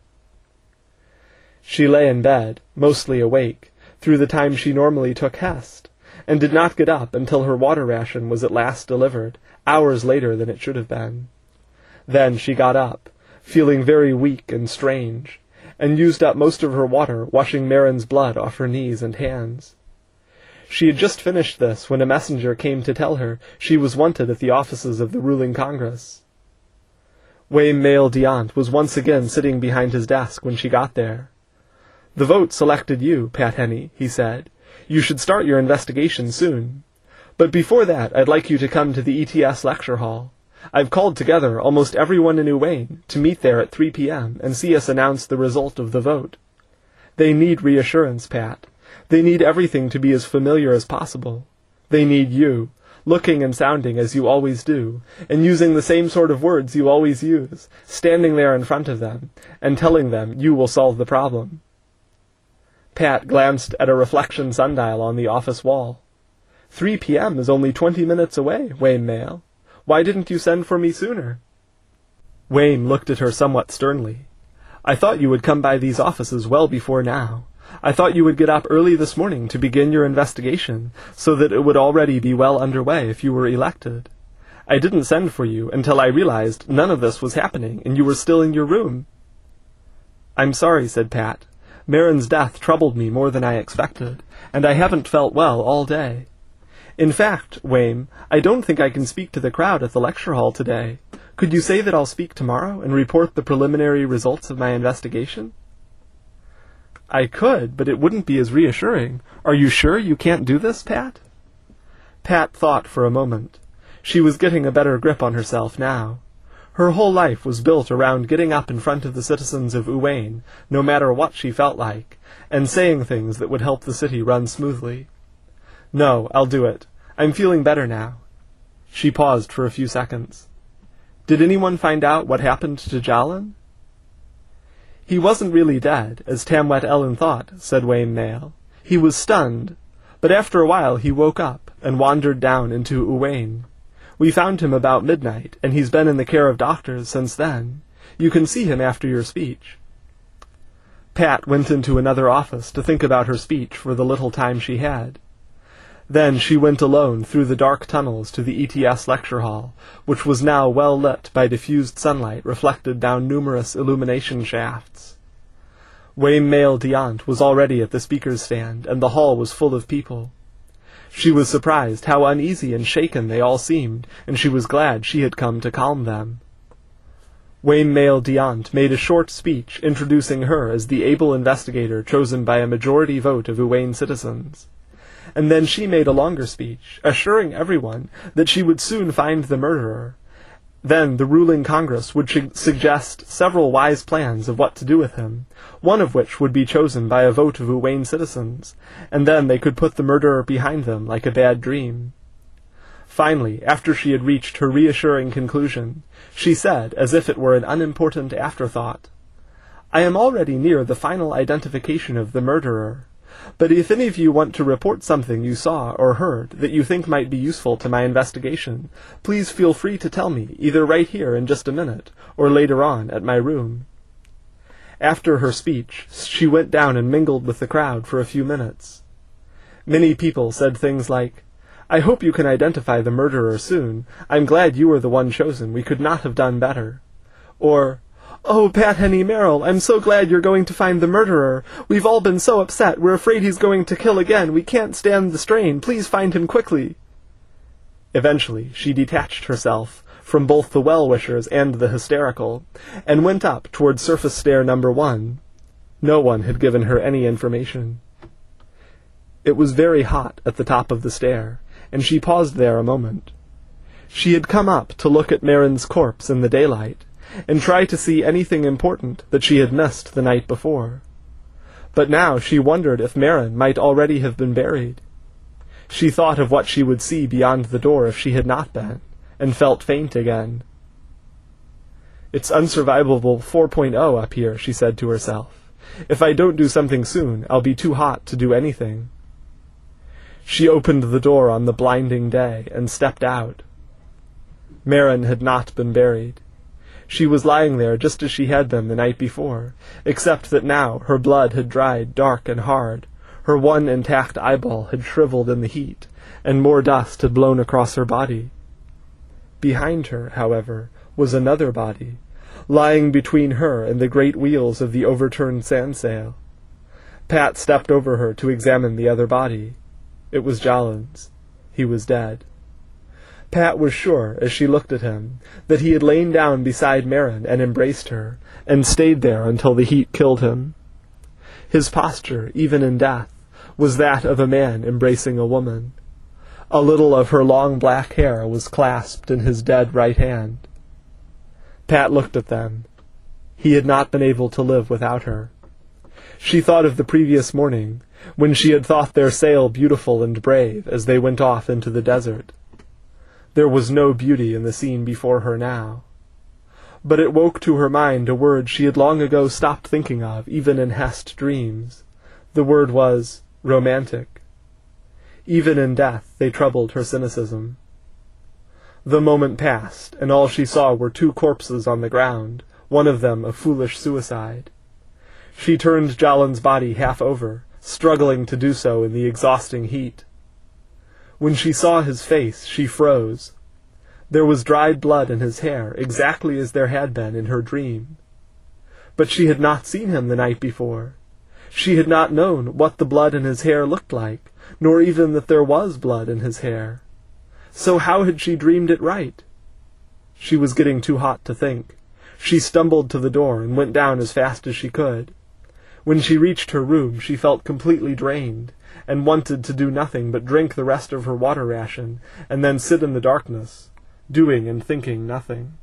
She lay in bed, mostly awake, through the time she normally took Hest, and did not get up until her water ration was at last delivered, hours later than it should have been. Then she got up, feeling very weak and strange, and used up most of her water washing Maren's blood off her knees and hands. She had just finished this when a messenger came to tell her she was wanted at the offices of the ruling Congress. Wayne Mail Diant was once again sitting behind his desk when she got there. "The vote selected you, Pat Henny," he said. "You should start your investigation soon. But before that, I'd like you to come to the ETS lecture hall. I've called together almost everyone in Uwaine to meet there at 3 p.m. and see us announce the result of the vote. They need reassurance, Pat. They need everything to be as familiar as possible. They need you, looking and sounding as you always do, and using the same sort of words you always use, standing there in front of them, and telling them you will solve the problem." Pat glanced at a reflection sundial on the office wall. 3 p.m. is only 20 minutes away, Wayne Mail. Why didn't you send for me sooner?" Wayne looked at her somewhat sternly. "I thought you would come by these offices well before now. I thought you would get up early this morning to begin your investigation, so that it would already be well underway if you were elected. I didn't send for you until I realized none of this was happening and you were still in your room." "I'm sorry," said Pat. "Maren's death troubled me more than I expected, and I haven't felt well all day. In fact, Wayne, I don't think I can speak to the crowd at the lecture hall today. Could you say that I'll speak tomorrow and report the preliminary results of my investigation?" "I could, but it wouldn't be as reassuring. Are you sure you can't do this, Pat?" Pat thought for a moment. She was getting a better grip on herself now. Her whole life was built around getting up in front of the citizens of Uwaine, no matter what she felt like, and saying things that would help the city run smoothly. "No, I'll do it. I'm feeling better now." She paused for a few seconds. "Did anyone find out what happened to Jalin?" "He wasn't really dead, as Tamwet Ellen thought," said Wayne Mail. "He was stunned, but after a while he woke up and wandered down into Uwaine. We found him about midnight, and he's been in the care of doctors since then. You can see him after your speech." Pat went into another office to think about her speech for the little time she had. Then she went alone through the dark tunnels to the ETS lecture hall, which was now well lit by diffused sunlight reflected down numerous illumination shafts. Wayne Mail Diant was already at the speaker's stand, and the hall was full of people. She was surprised how uneasy and shaken they all seemed, and she was glad she had come to calm them. Wayne Mail Diant made a short speech introducing her as the able investigator chosen by a majority vote of Uwaine citizens. And then she made a longer speech, assuring everyone that she would soon find the murderer, Then the ruling Congress would suggest several wise plans of what to do with him, one of which would be chosen by a vote of Uwain citizens, and then they could put the murderer behind them like a bad dream. Finally, after she had reached her reassuring conclusion, she said, as if it were an unimportant afterthought, "I am already near the final identification of the murderer. But if any of you want to report something you saw or heard that you think might be useful to my investigation, please feel free to tell me, either right here in just a minute, or later on at my room." After her speech, she went down and mingled with the crowd for a few minutes. Many people said things like, "I hope you can identify the murderer soon. I'm glad you were the one chosen. We could not have done better." Or, "Oh, Pat Henny Merrill, I'm so glad you're going to find the murderer. We've all been so upset. We're afraid he's going to kill again. We can't stand the strain. Please find him quickly." Eventually, she detached herself from both the well-wishers and the hysterical, and went up toward surface stair number 1. No one had given her any information. It was very hot at the top of the stair, and she paused there a moment. She had come up to look at Marin's corpse in the daylight, and try to see anything important that she had missed the night before. But now she wondered if Marin might already have been buried. She thought of what she would see beyond the door if she had not been, and felt faint again. "It's unsurvivable 4.0 up here," she said to herself. "If I don't do something soon, I'll be too hot to do anything." She opened the door on the blinding day and stepped out. Marin had not been buried. She was lying there just as she had been the night before, except that now her blood had dried dark and hard, her one intact eyeball had shriveled in the heat, and more dust had blown across her body. Behind her, however, was another body, lying between her and the great wheels of the overturned sandsail. Pat stepped over her to examine the other body. It was Jolland's. He was dead. Pat was sure, as she looked at him, that he had lain down beside Marin and embraced her, and stayed there until the heat killed him. His posture, even in death, was that of a man embracing a woman. A little of her long black hair was clasped in his dead right hand. Pat looked at them. He had not been able to live without her. She thought of the previous morning, when she had thought their sail beautiful and brave as they went off into the desert. There was no beauty in the scene before her now. But it woke to her mind a word she had long ago stopped thinking of, even in Hest dreams. The word was romantic. Even in death they troubled her cynicism. The moment passed, and all she saw were 2 corpses on the ground, one of them a foolish suicide. She turned Jolland's body half over, struggling to do so in the exhausting heat. When she saw his face, she froze. There was dried blood in his hair, exactly as there had been in her dream. But she had not seen him the night before. She had not known what the blood in his hair looked like, nor even that there was blood in his hair. So how had she dreamed it right? She was getting too hot to think. She stumbled to the door and went down as fast as she could. When she reached her room, she felt completely drained, and wanted to do nothing but drink the rest of her water ration, and then sit in the darkness, doing and thinking nothing.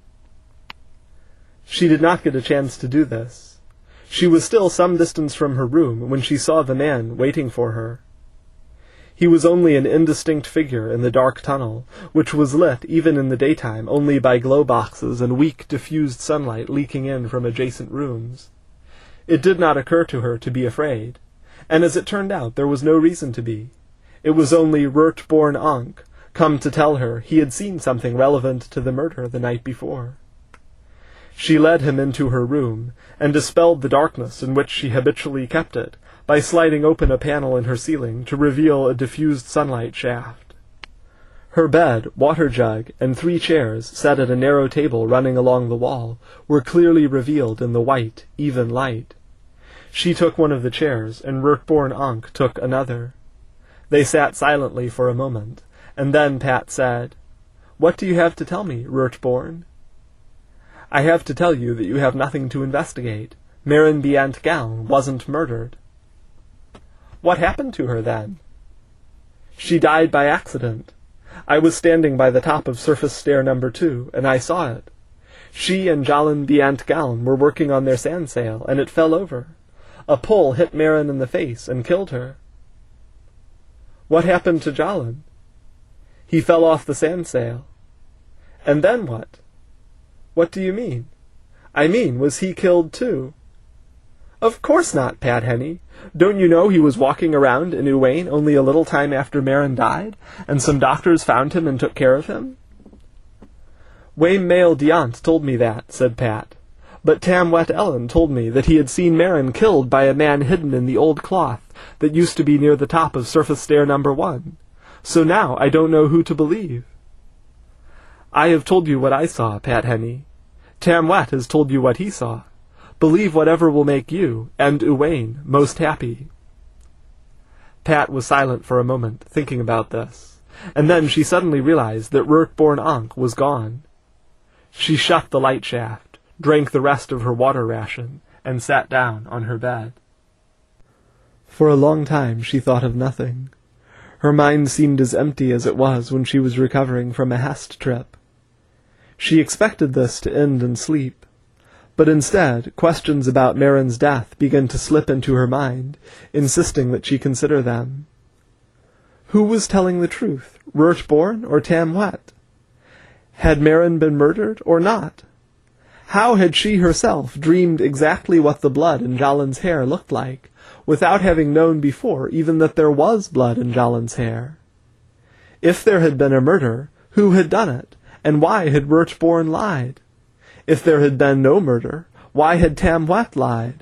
She did not get a chance to do this. She was still some distance from her room when she saw the man waiting for her. He was only an indistinct figure in the dark tunnel, which was lit even in the daytime only by glow boxes and weak diffused sunlight leaking in from adjacent rooms. It did not occur to her to be afraid, and as it turned out there was no reason to be. It was only Rurt-born Ankh, come to tell her he had seen something relevant to the murder the night before. She led him into her room, and dispelled the darkness in which she habitually kept it, by sliding open a panel in her ceiling to reveal a diffused sunlight shaft. Her bed, water jug, and 3 chairs set at a narrow table running along the wall were clearly revealed in the white, even light. She took one of the chairs, and Rurt-born Ankh took another. They sat silently for a moment, and then Pat said, "What do you have to tell me, Rurt-born?" "I have to tell you that you have nothing to investigate. Marin Biant Galn wasn't murdered." "What happened to her, then?" "She died by accident. I was standing by the top of surface stair number 2, and I saw it. She and Djallin Biyant Galn were working on their sand sail, and it fell over. A pull hit Meren in the face and killed her. What happened to Djallin? He fell off the sand sail. And then what? What do you mean? I mean, was he killed too? Of course not, Pat Henny. Don't you know he was walking around in Uwain only a little time after Meren died, and some doctors found him and took care of him? Wame Mael Diant told me that, said Pat. But Tamwet Ellen told me that he had seen Meren killed by a man hidden in the old cloth that used to be near the top of surface stair number 1. So now I don't know who to believe. I have told you what I saw, Pat Henny. Tamwet has told you what he saw. Believe whatever will make you, and Uwain, most happy. Pat was silent for a moment, thinking about this, and then she suddenly realized that Rurtborn Ankh was gone. She shut the light shaft, drank the rest of her water ration, and sat down on her bed. For a long time she thought of nothing. Her mind seemed as empty as it was when she was recovering from a Hest trip. She expected this to end in sleep, but instead questions about Meren's death began to slip into her mind, insisting that she consider them. Who was telling the truth, Rurtborn or Tamwet? Had Meren been murdered or not? How had she herself dreamed exactly what the blood in Djallin's hair looked like, without having known before even that there was blood in Djallin's hair? If there had been a murder, who had done it, and why had Rurtborn lied? If there had been no murder, why had Tamwet lied?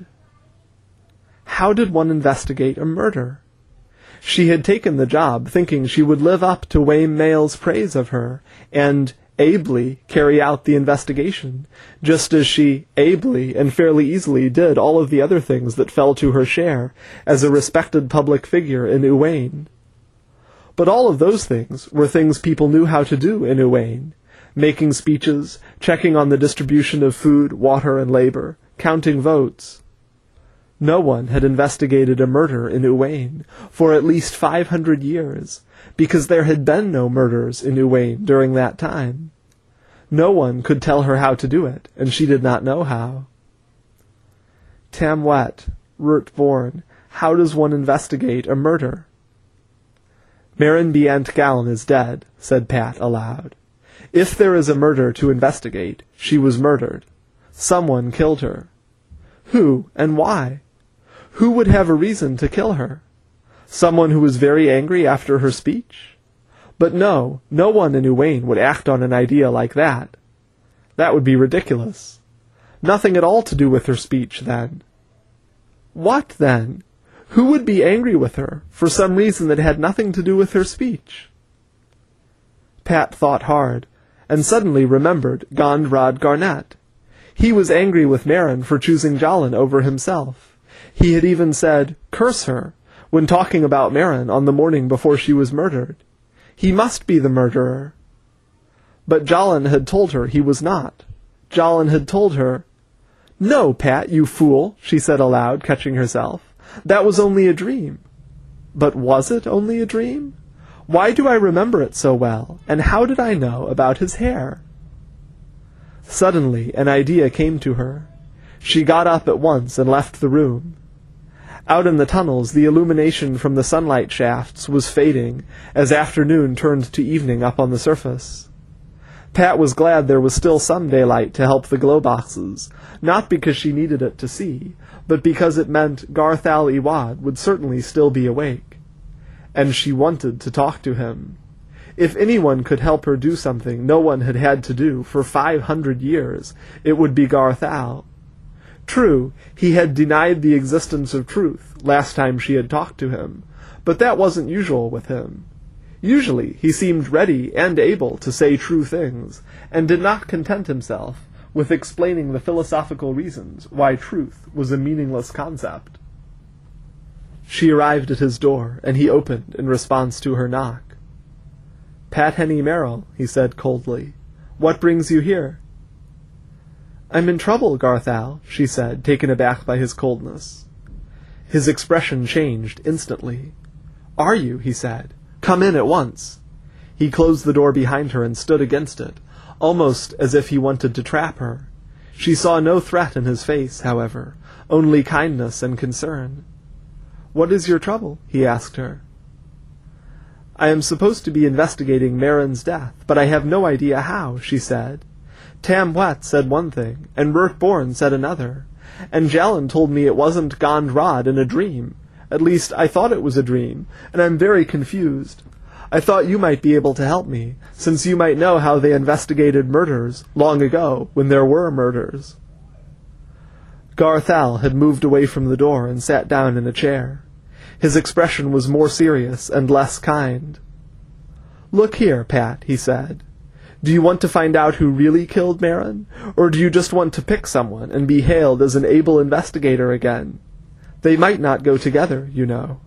How did one investigate a murder? She had taken the job thinking she would live up to Wame Mael's praise of her, and ably carry out the investigation, just as she ably and fairly easily did all of the other things that fell to her share as a respected public figure in Uwain. But all of those things were things people knew how to do in Uwain, making speeches, checking on the distribution of food, water, and labor, counting votes. No one had investigated a murder in Uwain for at least 500 years, because there had been no murders in Uwain during that time. No one could tell her how to do it, and she did not know how. Tamwet, Rurtborn, how does one investigate a murder? Meren Biyant Galn is dead, said Pat aloud. If there is a murder to investigate, she was murdered. Someone killed her. Who and why? Who would have a reason to kill her? Someone who was very angry after her speech? But no one in Uwain would act on an idea like that. That would be ridiculous. Nothing at all to do with her speech, then. What, then? Who would be angry with her for some reason that had nothing to do with her speech? Pat thought hard, and suddenly remembered Gondrod Garnet. He was angry with Meren for choosing Djallin over himself. He had even said, "Curse her," when talking about Meren on the morning before she was murdered. He must be the murderer. But Djallin had told her he was not. Djallin had told her, "No, Pat, you fool," she said aloud, catching herself. "That was only a dream." But was it only a dream? Why do I remember it so well, and how did I know about his hair? Suddenly an idea came to her. She got up at once and left the room. Out in the tunnels the illumination from the sunlight shafts was fading as afternoon turned to evening up on the surface. Pat was glad there was still some daylight to help the glow boxes, not because she needed it to see, but because it meant Garthal Iwad would certainly still be awake. And she wanted to talk to him. If anyone could help her do something no one had had to do for 500 years, it would be Garthal. True, he had denied the existence of truth last time she had talked to him, but that wasn't usual with him. Usually he seemed ready and able to say true things, and did not content himself with explaining the philosophical reasons why truth was a meaningless concept. She arrived at his door, and he opened in response to her knock. "Pat Henny Merrill," he said coldly. "What brings you here?" "I'm in trouble, Garthal," she said, taken aback by his coldness. His expression changed instantly. "Are you?" he said. "Come in at once." He closed the door behind her and stood against it, almost as if he wanted to trap her. She saw no threat in his face, however, only kindness and concern. "What is your trouble?" he asked her. "I am supposed to be investigating Maren's death, but I have no idea how," she said. "Tam Wet said one thing, and Rurt Born said another, and Jalin told me it wasn't Gond Rod in a dream. At least, I thought it was a dream, and I'm very confused. I thought you might be able to help me, since you might know how they investigated murders long ago, when there were murders." Garthal had moved away from the door and sat down in a chair. His expression was more serious and less kind. "Look here, Pat," he said. "Do you want to find out who really killed Maren, or do you just want to pick someone and be hailed as an able investigator again? They might not go together, you know."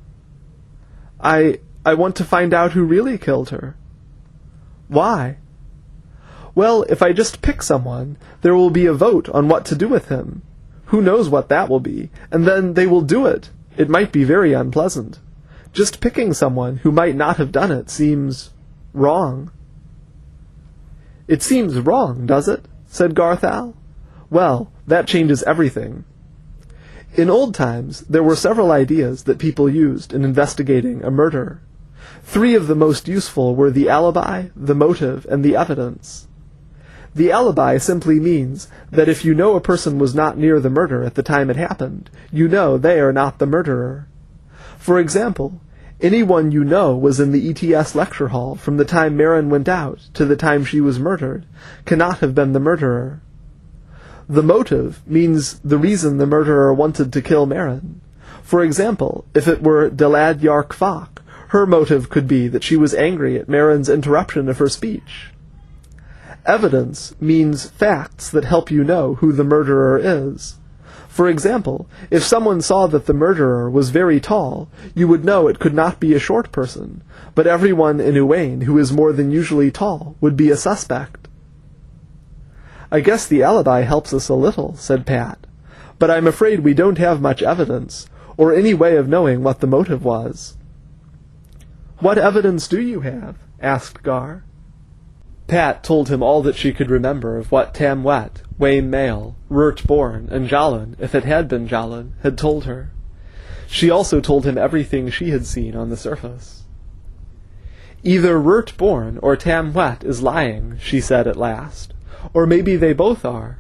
I want to find out who really killed her." "Why?" "Well, if I just pick someone, there will be a vote on what to do with him. Who knows what that will be, and then they will do it. It might be very unpleasant. Just picking someone who might not have done it seems wrong." "It seems wrong, does it?" said Garthal. "Well, that changes everything. In old times, there were several ideas that people used in investigating a murder. 3 of the most useful were the alibi, the motive, and the evidence. The alibi simply means that if you know a person was not near the murder at the time it happened, you know they are not the murderer. For example, anyone you know was in the ETS lecture hall from the time Maren went out to the time she was murdered cannot have been the murderer. The motive means the reason the murderer wanted to kill Maren. For example, if it were Delad Yark Fok, her motive could be that she was angry at Maren's interruption of her speech. Evidence means facts that help you know who the murderer is. For example, if someone saw that the murderer was very tall, you would know it could not be a short person, but everyone in Uwain who is more than usually tall would be a suspect. "I guess the alibi helps us a little," said Pat, "but I'm afraid we don't have much evidence, or any way of knowing what the motive was." "What evidence do you have?" asked Gar. Pat told him all that she could remember of what Tam Wet, Wayne Mail, Rurt Born, and Jalin, if it had been Jalin, had told her. She also told him everything she had seen on the surface. "Either Rurt Born or Tam Wet is lying," she said at last. "Or maybe they both are."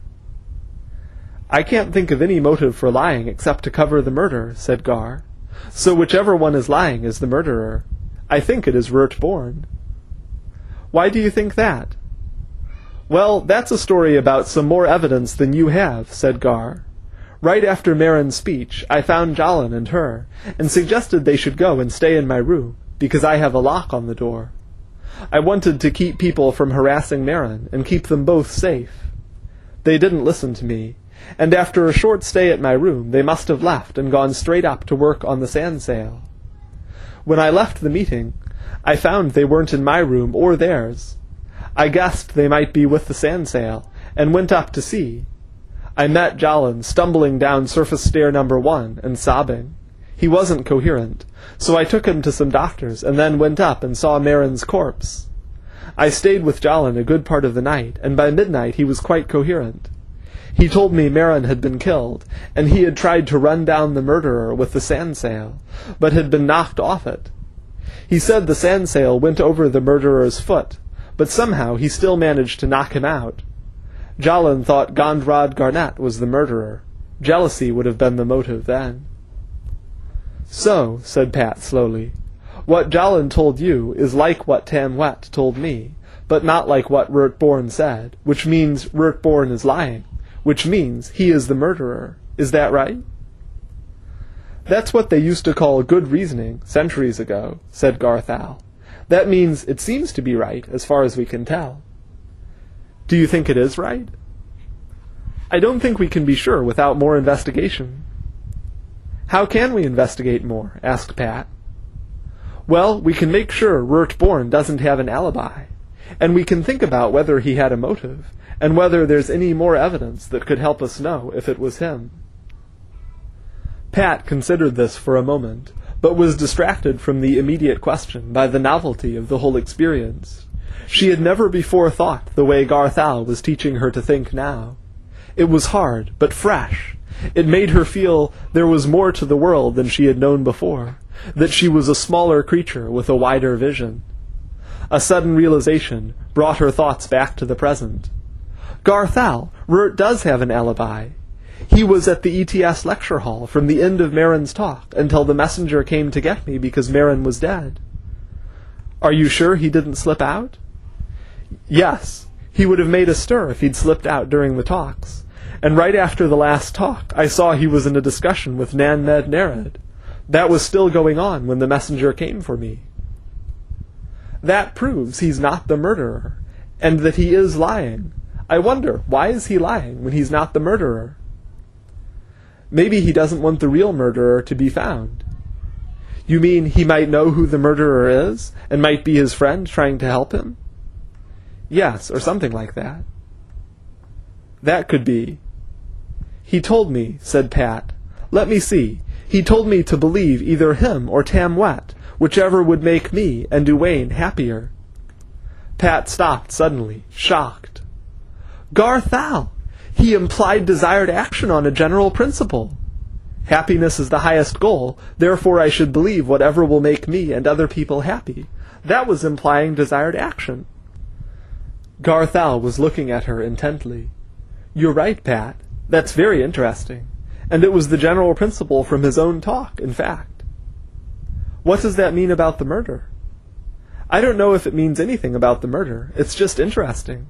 "I can't think of any motive for lying except to cover the murder," said Gar. "So whichever one is lying is the murderer. I think it is Rurt Born." "Why do you think that?" "Well, that's a story about some more evidence than you have," said Gar. "Right after Maren's speech, I found Jalin and her, and suggested they should go and stay in my room, because I have a lock on the door. I wanted to keep people from harassing Maren, and keep them both safe. They didn't listen to me, and after a short stay at my room, they must have left and gone straight up to work on the sand sail. When I left the meeting, I found they weren't in my room or theirs. I guessed they might be with the sand sail, and went up to see. I met Jalin stumbling down surface stair number 1 and sobbing. He wasn't coherent, so I took him to some doctors and then went up and saw Maren's corpse. I stayed with Jalin a good part of the night, and by midnight he was quite coherent. He told me Maren had been killed, and he had tried to run down the murderer with the sand sail, but had been knocked off it. He said the sand sail went over the murderer's foot, but somehow he still managed to knock him out. Jalin thought Gondrod Garnet was the murderer. Jealousy would have been the motive then." "So," said Pat slowly, "what Jalin told you is like what Tam Wet told me, but not like what Rurt Born said, which means Rurt Born is lying, which means he is the murderer. Is that right?" "That's what they used to call good reasoning centuries ago," said Garthal. "That means it seems to be right, as far as we can tell." "Do you think it is right?" "I don't think we can be sure without more investigation." "How can we investigate more?" asked Pat. "Well, we can make sure Rurt Born doesn't have an alibi, and we can think about whether he had a motive, and whether there's any more evidence that could help us know if it was him." Pat considered this for a moment, but was distracted from the immediate question by the novelty of the whole experience. She had never before thought the way Garth Al was teaching her to think now. It was hard, but fresh. It made her feel there was more to the world than she had known before, that she was a smaller creature with a wider vision. A sudden realization brought her thoughts back to the present. Garth Al, Rurt does have an alibi. He was at the ETS lecture hall from the end of Marin's talk until the messenger came to get me because Marin was dead. Are you sure he didn't slip out? Yes, he would have made a stir if he'd slipped out during the talks. And right after the last talk, I saw he was in a discussion with Nan Med Nered. That was still going on when the messenger came for me. That proves he's not the murderer, and that he is lying. I wonder, why is he lying when he's not the murderer? Maybe he doesn't want the real murderer to be found. You mean he might know who the murderer is, and might be his friend trying to help him? Yes, or something like that. That could be. He told me, said Pat. Let me see. He told me to believe either him or Tam Wet, whichever would make me and Duane happier. Pat stopped suddenly, shocked. Garth Al! He implied desired action on a general principle. Happiness is the highest goal, therefore I should believe whatever will make me and other people happy. That was implying desired action. Garth Al was looking at her intently. You're right, Pat. That's very interesting. And it was the general principle from his own talk, in fact. What does that mean about the murder? I don't know if it means anything about the murder. It's just interesting.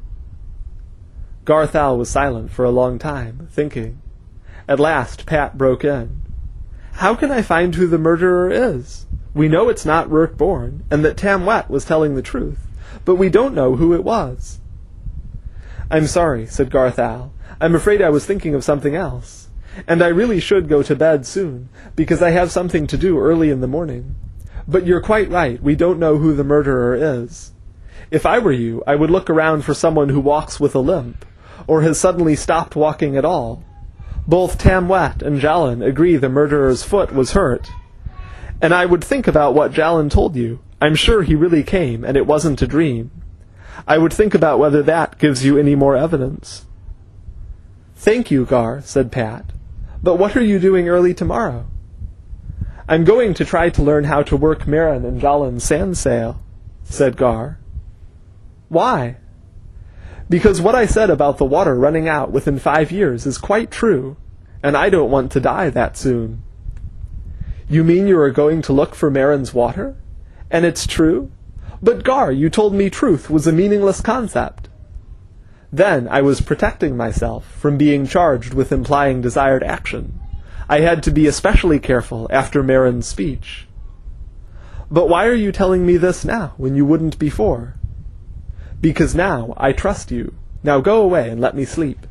Garth Al was silent for a long time, thinking. At last, Pat broke in. How can I find who the murderer is? We know it's not Rurt Born, and that Tam Wet was telling the truth, but we don't know who it was. I'm sorry, said Garth Al. I'm afraid I was thinking of something else. And I really should go to bed soon, because I have something to do early in the morning. But you're quite right, we don't know who the murderer is. If I were you, I would look around for someone who walks with a limp, or has suddenly stopped walking at all. Both Tam Wet and Jalin agree the murderer's foot was hurt. And I would think about what Jalin told you. I'm sure he really came, and it wasn't a dream. I would think about whether that gives you any more evidence. Thank you, Gar, said Pat. But what are you doing early tomorrow? I'm going to try to learn how to work Marin and Jalin's sand sail, said Gar. Why? Because what I said about the water running out within 5 years is quite true, and I don't want to die that soon. You mean you are going to look for Marin's water? And it's true? But Gar, you told me truth was a meaningless concept. Then I was protecting myself from being charged with implying desired action. I had to be especially careful after Marin's speech. But why are you telling me this now, when you wouldn't before? Because now I trust you. Now go away and let me sleep.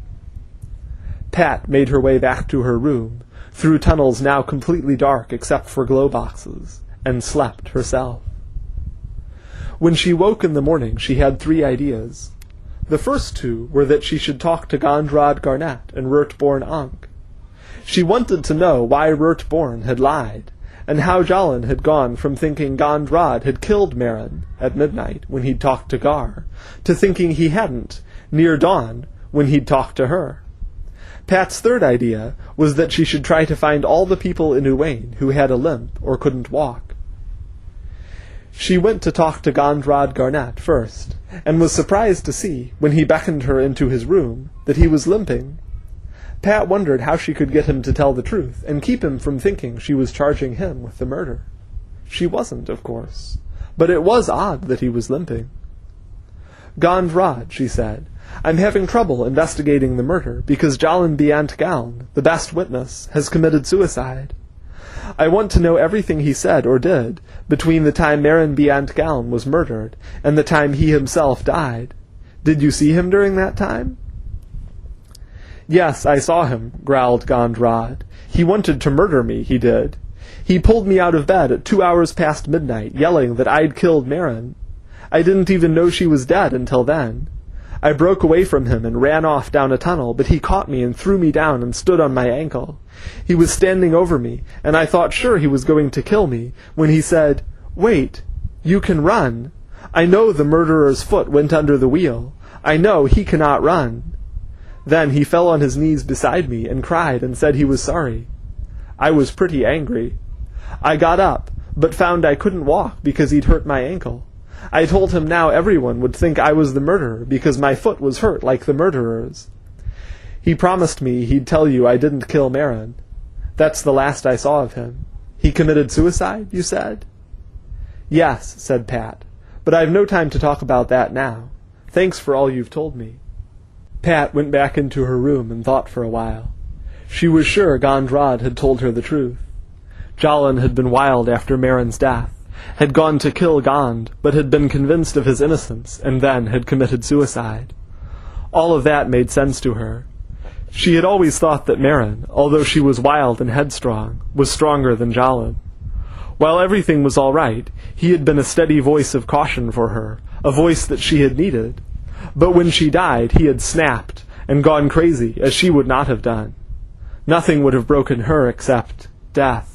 Pat made her way back to her room, through tunnels now completely dark except for glow boxes, and slept herself. When she woke in the morning, she had 3 ideas. The first 2 were that she should talk to Gondrod Garnet and Rurt Born Ankh. She wanted to know why Rurt Born had lied, and how Jalin had gone from thinking Gondrod had killed Marin at midnight when he'd talked to Gar, to thinking he hadn't, near dawn, when he'd talked to her. Pat's third idea was that she should try to find all the people in Uwain who had a limp or couldn't walk. She went to talk to Gondrod Garnet first, and was surprised to see, when he beckoned her into his room, that he was limping. Pat wondered how she could get him to tell the truth, and keep him from thinking she was charging him with the murder. She wasn't, of course, but it was odd that he was limping. Gondrod, she said, I'm having trouble investigating the murder, because Jalin Biant Galn, the best witness, has committed suicide. I want to know everything he said or did between the time Marin Biant Galn was murdered and the time he himself died. Did you see him during that time? Yes, I saw him, growled Gondrod. He wanted to murder me, he did. He pulled me out of bed at 2 hours past midnight, yelling that I'd killed Marin. I didn't even know she was dead until then. I broke away from him and ran off down a tunnel, but he caught me and threw me down and stood on my ankle. He was standing over me, and I thought sure he was going to kill me, when he said, 'Wait, you can run. I know the murderer's foot went under the wheel. I know he cannot run.' Then he fell on his knees beside me and cried and said he was sorry. I was pretty angry. I got up, but found I couldn't walk because he'd hurt my ankle. I told him now everyone would think I was the murderer because my foot was hurt like the murderer's. He promised me he'd tell you I didn't kill Marin. That's the last I saw of him. He committed suicide, you said?" "Yes," said Pat, "but I've no time to talk about that now. Thanks for all you've told me." Pat went back into her room and thought for a while. She was sure Gondrod had told her the truth. Jalin had been wild after Marin's death, had gone to kill Gond, but had been convinced of his innocence, and then had committed suicide. All of that made sense to her. She had always thought that Marin, although she was wild and headstrong, was stronger than Jalin. While everything was all right, he had been a steady voice of caution for her, a voice that she had needed. But when she died, he had snapped and gone crazy, as she would not have done. Nothing would have broken her except death.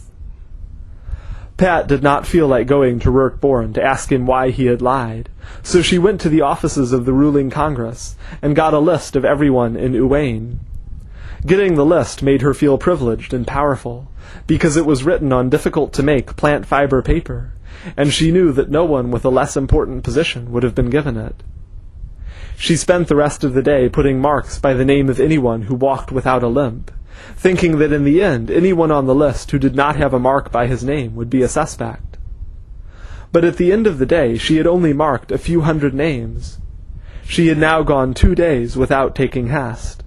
Pat did not feel like going to Rurtborn to ask him why he had lied, so she went to the offices of the ruling Congress and got a list of everyone in Uain. Getting the list made her feel privileged and powerful, because it was written on difficult-to-make plant fiber paper, and she knew that no one with a less important position would have been given it. She spent the rest of the day putting marks by the name of anyone who walked without a limp, thinking that in the end anyone on the list who did not have a mark by his name would be a suspect. But at the end of the day she had only marked a few hundred names. She had now gone 2 days without taking Hest.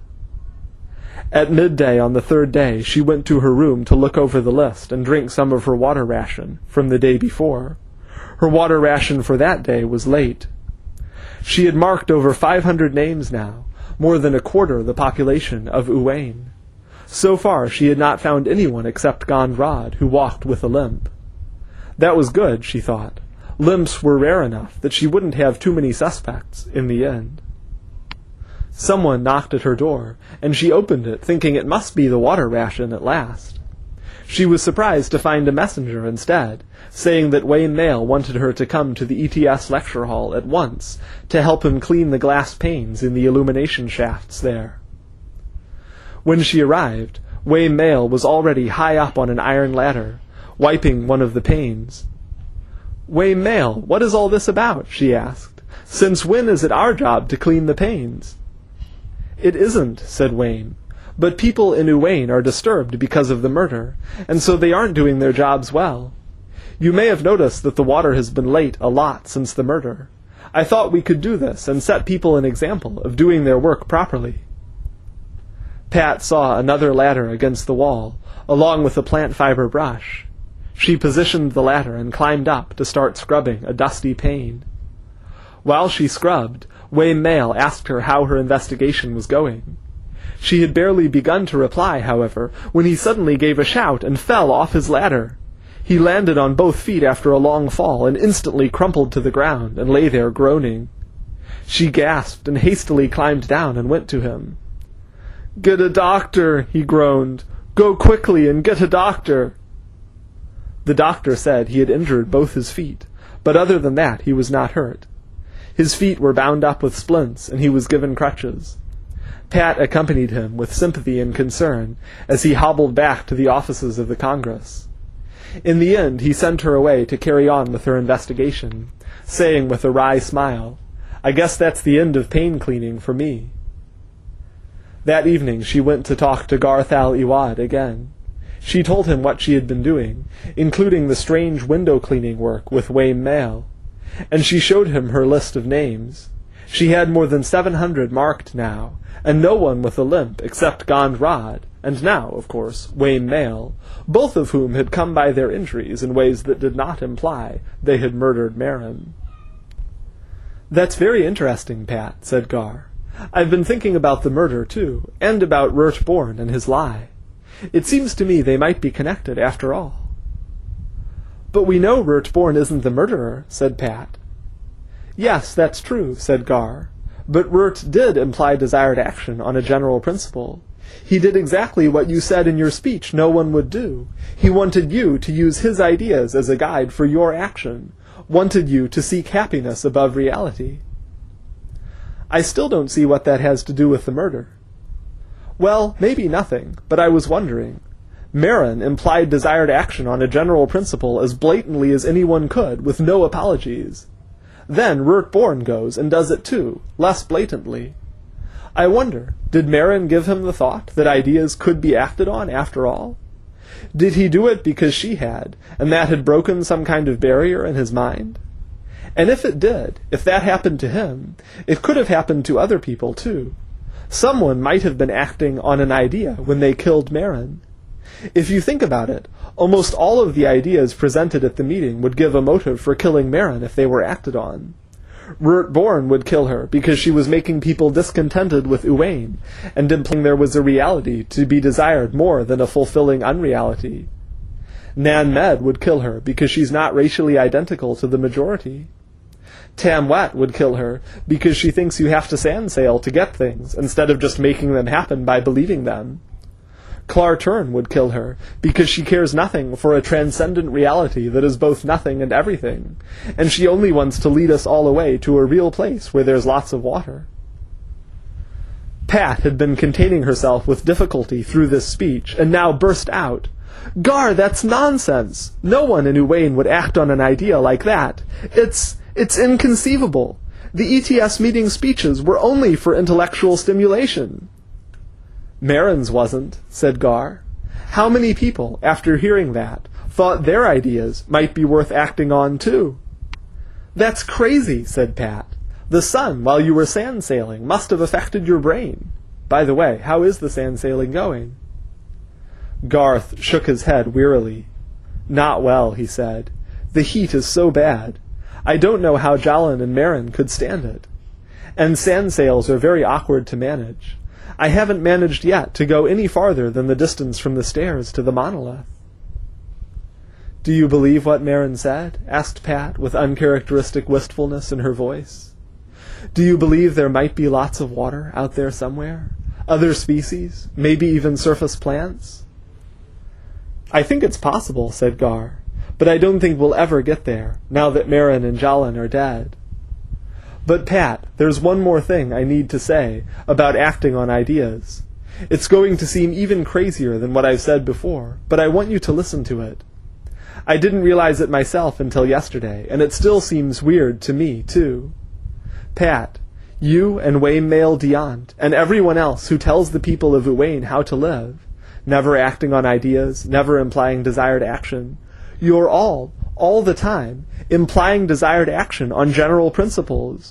At midday on the 3rd day she went to her room to look over the list and drink some of her water ration from the day before. Her water ration for that day was late. She had marked over 500 names now, more than a quarter the population of Uain. So far she had not found anyone except Gondrod who walked with a limp. That was good, she thought. Limps were rare enough that she wouldn't have too many suspects in the end. Someone knocked at her door, and she opened it, thinking it must be the water ration at last. She was surprised to find a messenger instead, saying that Wayne Mail wanted her to come to the ETS lecture hall at once to help him clean the glass panes in the illumination shafts there. When she arrived, Wayne Mail was already high up on an iron ladder, wiping one of the panes. "Wayne Mail, what is all this about?" she asked. "Since when is it our job to clean the panes?" "It isn't," said Wayne, "but people in Uain are disturbed because of the murder, and so they aren't doing their jobs well. You may have noticed that the water has been late a lot since the murder. I thought we could do this and set people an example of doing their work properly." Pat saw another ladder against the wall, along with a plant fiber brush. She positioned the ladder and climbed up to start scrubbing a dusty pane. While she scrubbed, Wayne Mail asked her how her investigation was going. She had barely begun to reply, however, when he suddenly gave a shout and fell off his ladder. He landed on both feet after a long fall and instantly crumpled to the ground and lay there groaning. She gasped and hastily climbed down and went to him. "Get a doctor," he groaned. "Go quickly and get a doctor." The doctor said he had injured both his feet, but other than that he was not hurt. His feet were bound up with splints, and he was given crutches. Pat accompanied him with sympathy and concern as he hobbled back to the offices of the Congress. In the end he sent her away to carry on with her investigation, saying with a wry smile, "I guess that's the end of pain cleaning for me." That evening she went to talk to Garthal Iwad again. She told him what she had been doing, including the strange window cleaning work with Wayne Mail, and she showed him her list of names. She had more than 700 marked now, and no one with a limp except Gondrod, and now, of course, Wayne Mail, both of whom had come by their injuries in ways that did not imply they had murdered Marin. "That's very interesting, Pat," said Gar. "I've been thinking about the murder, too, and about Rurtborn and his lie. It seems to me they might be connected after all." "But we know Rurtborn isn't the murderer," said Pat. "Yes, that's true," said Gar. But Rurt did imply desired action on a general principle. He did exactly what you said in your speech no one would do. He wanted you to use his ideas as a guide for your action, wanted you to seek happiness above reality. I still don't see what that has to do with the murder. Well, maybe nothing, but I was wondering. Maren implied desired action on a general principle as blatantly as anyone could, with no apologies. Then Rurt Born goes and does it too, less blatantly. I wonder, did Maren give him the thought that ideas could be acted on after all? Did he do it because she had, and that had broken some kind of barrier in his mind? And if it did, if that happened to him, it could have happened to other people too. Someone might have been acting on an idea when they killed Maren. If you think about it, almost all of the ideas presented at the meeting would give a motive for killing Maren if they were acted on. Rurt Born would kill her because she was making people discontented with Uwain, and implying there was a reality to be desired more than a fulfilling unreality. Nan Med would kill her because she's not racially identical to the majority. Tam Wet would kill her because she thinks you have to sand sail to get things, instead of just making them happen by believing them. Clar Turn would kill her because she cares nothing for a transcendent reality that is both nothing and everything, and she only wants to lead us all away to a real place where there's lots of water. Pat had been containing herself with difficulty through this speech, and now burst out. "Gar, that's nonsense! No one in Uwain would act on an idea like that. It's inconceivable. The ETS meeting speeches were only for intellectual stimulation." "Maren's wasn't," said Gar. "How many people, after hearing that, thought their ideas might be worth acting on too?" "That's crazy," said Pat. "The sun, while you were sand sailing, must have affected your brain. By the way, how is the sand sailing going?" Garth shook his head wearily. "Not well," he said. "The heat is so bad. I don't know how Jalin and Maren could stand it. And sand sails are very awkward to manage. I haven't managed yet to go any farther than the distance from the stairs to the monolith." "Do you believe what Maren said?" asked Pat, with uncharacteristic wistfulness in her voice. "Do you believe there might be lots of water out there somewhere? Other species? Maybe even surface plants?" "I think it's possible," said Gar, "but I don't think we'll ever get there, now that Maren and Jalin are dead. But, Pat, there's one more thing I need to say about acting on ideas. It's going to seem even crazier than what I've said before, but I want you to listen to it. I didn't realize it myself until yesterday, and it still seems weird to me, too. Pat, you and Waymale Diant, and everyone else who tells the people of Uwain how to live, never acting on ideas, never implying desired action, you're all the time, implying desired action on general principles.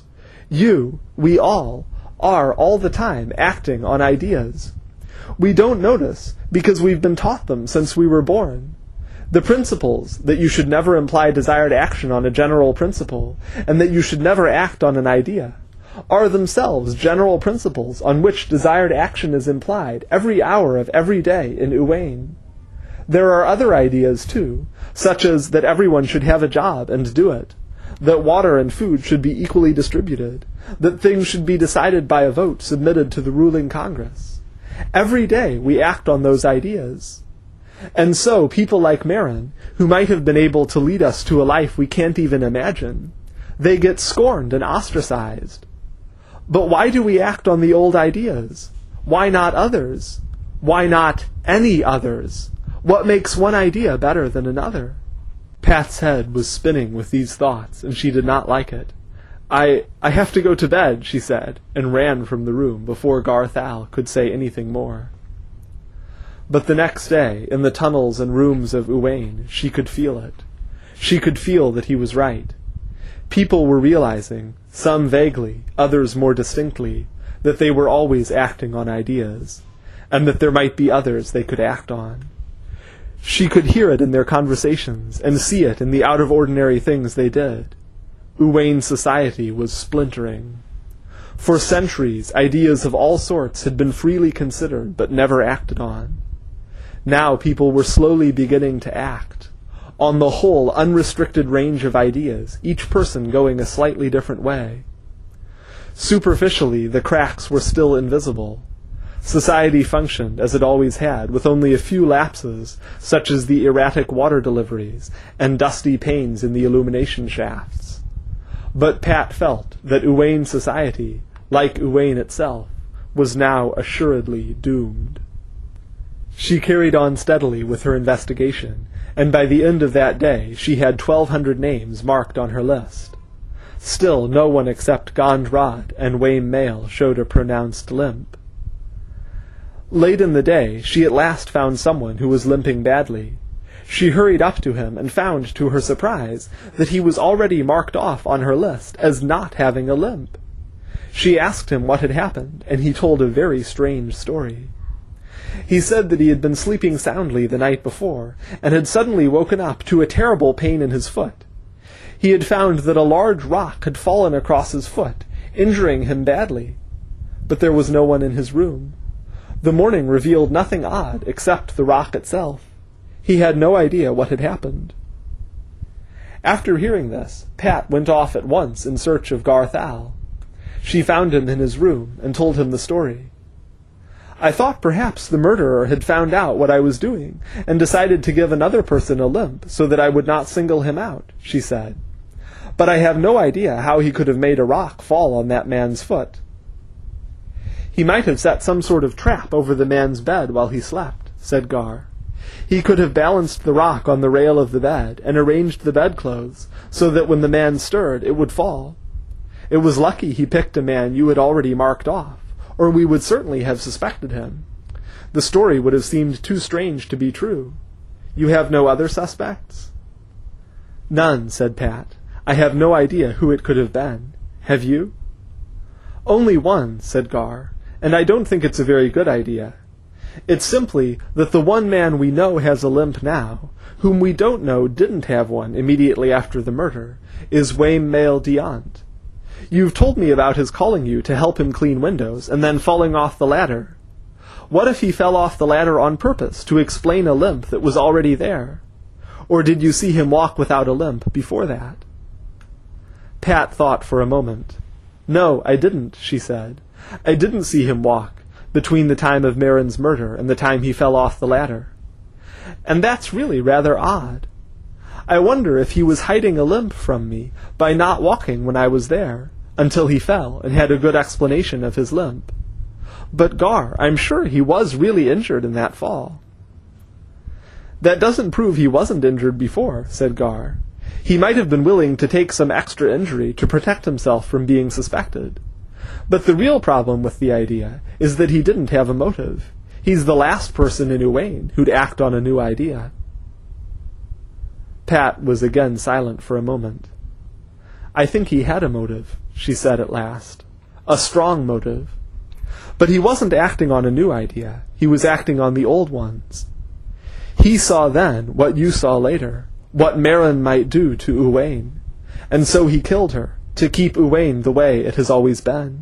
We all, are all the time acting on ideas. We don't notice, because we've been taught them since we were born. The principles, that you should never imply desired action on a general principle, and that you should never act on an idea, are themselves general principles on which desired action is implied every hour of every day in Uwain. There are other ideas, too, such as that everyone should have a job and do it, that water and food should be equally distributed, that things should be decided by a vote submitted to the ruling Congress. Every day we act on those ideas. And so people like Maren, who might have been able to lead us to a life we can't even imagine, they get scorned and ostracized. But why do we act on the old ideas? Why not others? Why not any others? What makes one idea better than another? Pat's head was spinning with these thoughts, and she did not like it. I have to go to bed," she said, and ran from the room before Garth Al could say anything more. But the next day, in the tunnels and rooms of Uwain, she could feel it. She could feel that he was right. People were realizing, some vaguely, others more distinctly, that they were always acting on ideas, and that there might be others they could act on. She could hear it in their conversations, and see it in the out-of-ordinary things they did. Uwain society was splintering. For centuries, ideas of all sorts had been freely considered, but never acted on. Now people were slowly beginning to act, on the whole unrestricted range of ideas, each person going a slightly different way. Superficially, the cracks were still invisible. Society functioned as it always had, with only a few lapses, such as the erratic water deliveries and dusty panes in the illumination shafts. But Pat felt that Uaine society, like Uaine itself, was now assuredly doomed. She carried on steadily with her investigation, and by the end of that day she had 1,200 names marked on her list. Still no one except Gondrod and Wayne Mail showed a pronounced limp. Late in the day she at last found someone who was limping badly. She hurried up to him and found, to her surprise, that he was already marked off on her list as not having a limp. She asked him what had happened, and he told a very strange story. He said that he had been sleeping soundly the night before, and had suddenly woken up to a terrible pain in his foot. He had found that a large rock had fallen across his foot, injuring him badly. But there was no one in his room. The morning revealed nothing odd except the rock itself. He had no idea what had happened. After hearing this, Pat went off at once in search of Garth Al. She found him in his room and told him the story. "I thought perhaps the murderer had found out what I was doing and decided to give another person a limp so that I would not single him out," she said. "But I have no idea how he could have made a rock fall on that man's foot." "He might have set some sort of trap over the man's bed while he slept," said Gar. "He could have balanced the rock on the rail of the bed and arranged the bedclothes so that when the man stirred it would fall. It was lucky he picked a man you had already marked off, or we would certainly have suspected him. The story would have seemed too strange to be true. You have no other suspects?" "None," said Pat. "I have no idea who it could have been. Have you?" "Only one," said Gar, "and I don't think it's a very good idea. It's simply that the one man we know has a limp now, whom we don't know didn't have one immediately after the murder, is Wayne Mail Deont. You've told me about his calling you to help him clean windows and then falling off the ladder. What if he fell off the ladder on purpose to explain a limp that was already there? Or did you see him walk without a limp before that?" Pat thought for a moment. "No, I didn't," she said. "I didn't see him walk between the time of Marin's murder and the time he fell off the ladder. And that's really rather odd. I wonder if he was hiding a limp from me by not walking when I was there, until he fell and had a good explanation of his limp. But Gar, I'm sure he was really injured in that fall." "That doesn't prove he wasn't injured before," said Gar. "He might have been willing to take some extra injury to protect himself from being suspected. But the real problem with the idea is that he didn't have a motive. He's the last person in Uaine who'd act on a new idea." Pat was again silent for a moment. "I think he had a motive," she said at last. "A strong motive. But he wasn't acting on a new idea. He was acting on the old ones. He saw then what you saw later, what Marin might do to Uaine, and so he killed her, to keep Uaine the way it has always been."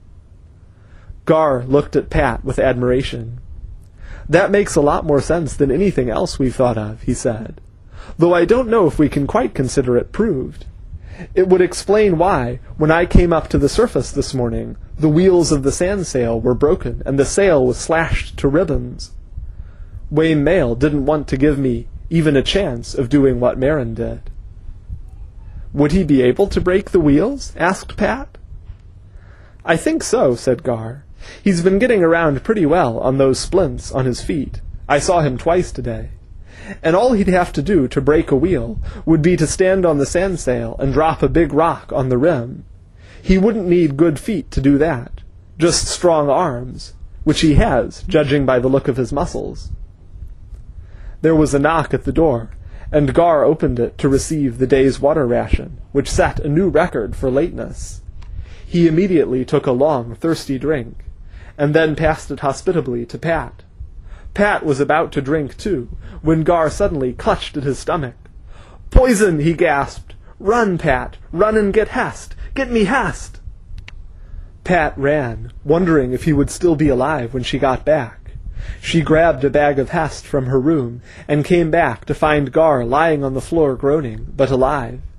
Gar looked at Pat with admiration. "That makes a lot more sense than anything else we've thought of," he said, "though I don't know if we can quite consider it proved. It would explain why, when I came up to the surface this morning, the wheels of the sand sail were broken and the sail was slashed to ribbons. Wayne Mail didn't want to give me even a chance of doing what Marin did." "Would he be able to break the wheels?" asked Pat. "I think so," said Gar. "He's been getting around pretty well on those splints on his feet. I saw him twice today. And all he'd have to do to break a wheel would be to stand on the sand sail and drop a big rock on the rim. He wouldn't need good feet to do that, just strong arms, which he has, judging by the look of his muscles." There was a knock at the door, and Gar opened it to receive the day's water ration, which set a new record for lateness. He immediately took a long, thirsty drink, and then passed it hospitably to Pat. Pat was about to drink too, when Gar suddenly clutched at his stomach. "Poison!" he gasped. "Run, Pat! Run and get Hest! Get me Hest!" Pat ran, wondering if he would still be alive when she got back. She grabbed a bag of Hest from her room and came back to find Gar lying on the floor groaning, but alive.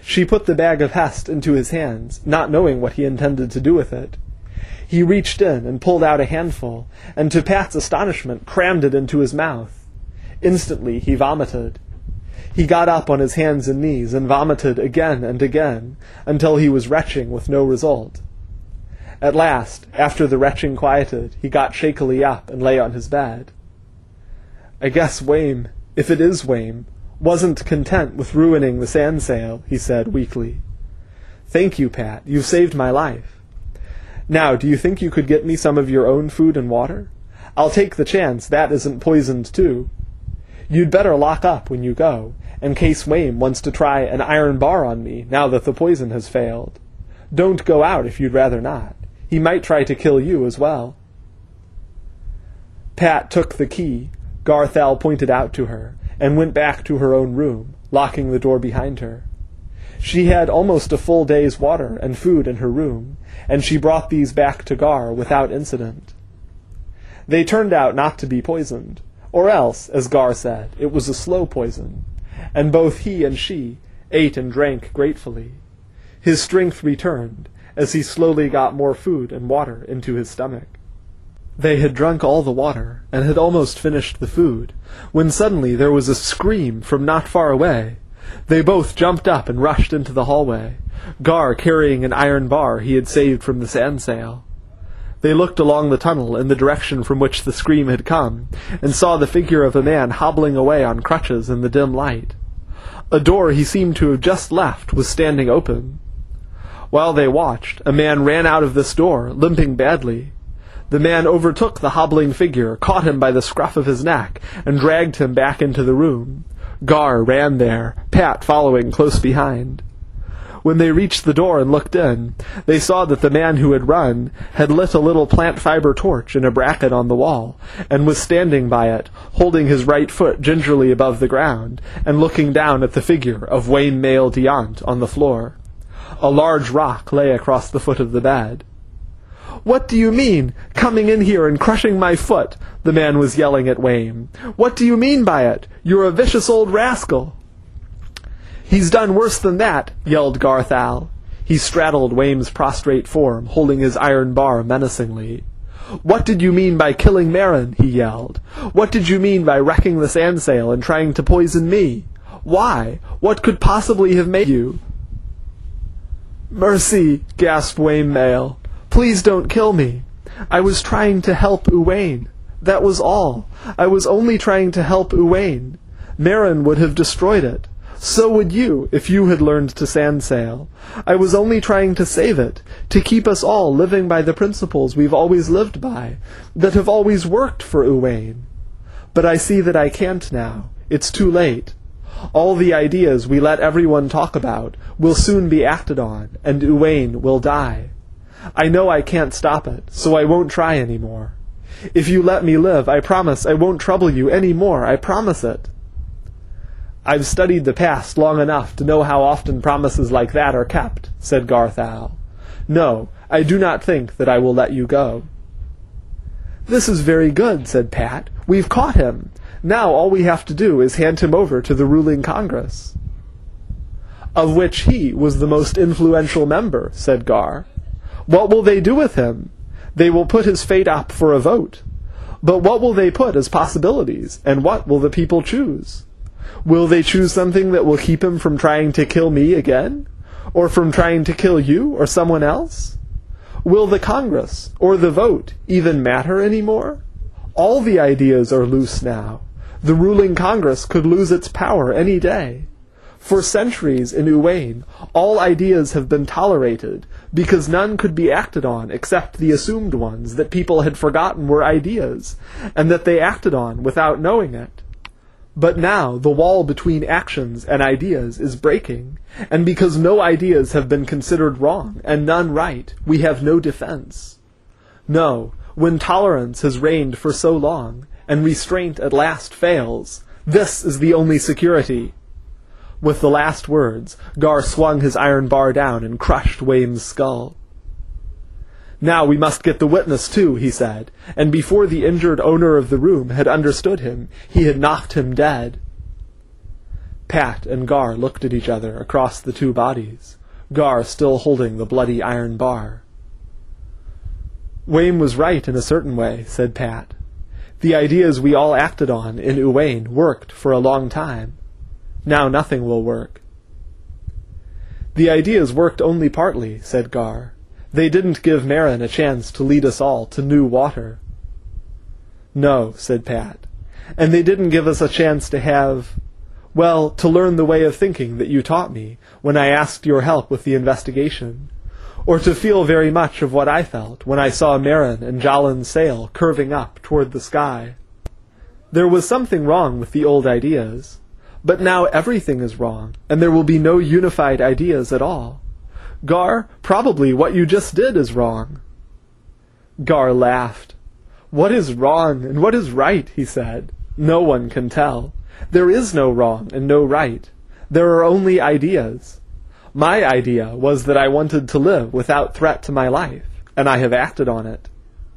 She put the bag of hest into his hands, not knowing what he intended to do with it. He reached in and pulled out a handful, and to Pat's astonishment crammed it into his mouth. Instantly he vomited. He got up on his hands and knees and vomited again and again, until he was retching with no result. At last, after the retching quieted, he got shakily up and lay on his bed. "I guess Wame, if it is Wame, wasn't content with ruining the sandsail," he said weakly. "Thank you, Pat. You've saved my life. Now, do you think you could get me some of your own food and water? I'll take the chance that isn't poisoned too. You'd better lock up when you go, in case Wame wants to try an iron bar on me now that the poison has failed. Don't go out if you'd rather not. He might try to kill you as well." Pat took the key Garthal pointed out to her, and went back to her own room, locking the door behind her. She had almost a full day's water and food in her room, and she brought these back to Gar without incident. They turned out not to be poisoned, or else, as Gar said, it was a slow poison, and both he and she ate and drank gratefully. His strength returned, as he slowly got more food and water into his stomach. They had drunk all the water, and had almost finished the food, when suddenly there was a scream from not far away. They both jumped up and rushed into the hallway, Gar carrying an iron bar he had saved from the sandsail. They looked along the tunnel in the direction from which the scream had come, and saw the figure of a man hobbling away on crutches in the dim light. A door he seemed to have just left was standing open. While they watched, a man ran out of this door, limping badly. The man overtook the hobbling figure, caught him by the scruff of his neck, and dragged him back into the room. Gar ran there, Pat following close behind. When they reached the door and looked in, they saw that the man who had run had lit a little plant fiber torch in a bracket on the wall, and was standing by it, holding his right foot gingerly above the ground, and looking down at the figure of Wayne Mail Deont on the floor. A large rock lay across the foot of the bed. "What do you mean, coming in here and crushing my foot?" the man was yelling at Wayne. "What do you mean by it? You're a vicious old rascal." "He's done worse than that," yelled Garthal. He straddled Wayne's prostrate form, holding his iron bar menacingly. "What did you mean by killing Marin?" he yelled. "What did you mean by wrecking the sandsail and trying to poison me? Why? What could possibly have made you?" "Mercy," gasped Wayne Mail. "Please don't kill me. I was trying to help Uwaine. That was all. I was only trying to help Uwaine. Marin would have destroyed it. So would you, if you had learned to sandsail. I was only trying to save it, to keep us all living by the principles we've always lived by, that have always worked for Uwaine. But I see that I can't now. It's too late. All the ideas we let everyone talk about will soon be acted on, and Uwaine will die. I know I can't stop it, so I won't try any more. If you let me live, I promise I won't trouble you any more. I promise it." "I've studied the past long enough to know how often promises like that are kept," said Garthal. "No, I do not think that I will let you go." "This is very good," said Pat. "We've caught him. Now all we have to do is hand him over to the ruling Congress." "Of which he was the most influential member," said Gar. "What will they do with him? They will put his fate up for a vote. But what will they put as possibilities, and what will the people choose? Will they choose something that will keep him from trying to kill me again? Or from trying to kill you or someone else? Will the Congress, or the vote, even matter any more? All the ideas are loose now. The ruling Congress could lose its power any day. For centuries in Uwaine, all ideas have been tolerated, because none could be acted on except the assumed ones that people had forgotten were ideas, and that they acted on without knowing it. But now the wall between actions and ideas is breaking, and because no ideas have been considered wrong, and none right, we have no defense. No, when tolerance has reigned for so long, and restraint at last fails, this is the only security." With the last words, Gar swung his iron bar down and crushed Wayne's skull. "Now we must get the witness too," he said, and before the injured owner of the room had understood him, he had knocked him dead. Pat and Gar looked at each other across the two bodies, Gar still holding the bloody iron bar. "Wayne was right in a certain way," said Pat. "The ideas we all acted on in Uwain worked for a long time. Now nothing will work." "The ideas worked only partly," said Gar. "They didn't give Merrin a chance to lead us all to new water." "No," said Pat. "And they didn't give us a chance to to learn the way of thinking that you taught me when I asked your help with the investigation, or to feel very much of what I felt when I saw Merrin and Jalen's sail curving up toward the sky. There was something wrong with the old ideas, but now everything is wrong, and there will be no unified ideas at all. Gar, probably what you just did is wrong." Gar laughed. "What is wrong and what is right?" he said. "No one can tell. There is no wrong and no right. There are only ideas. My idea was that I wanted to live without threat to my life, and I have acted on it."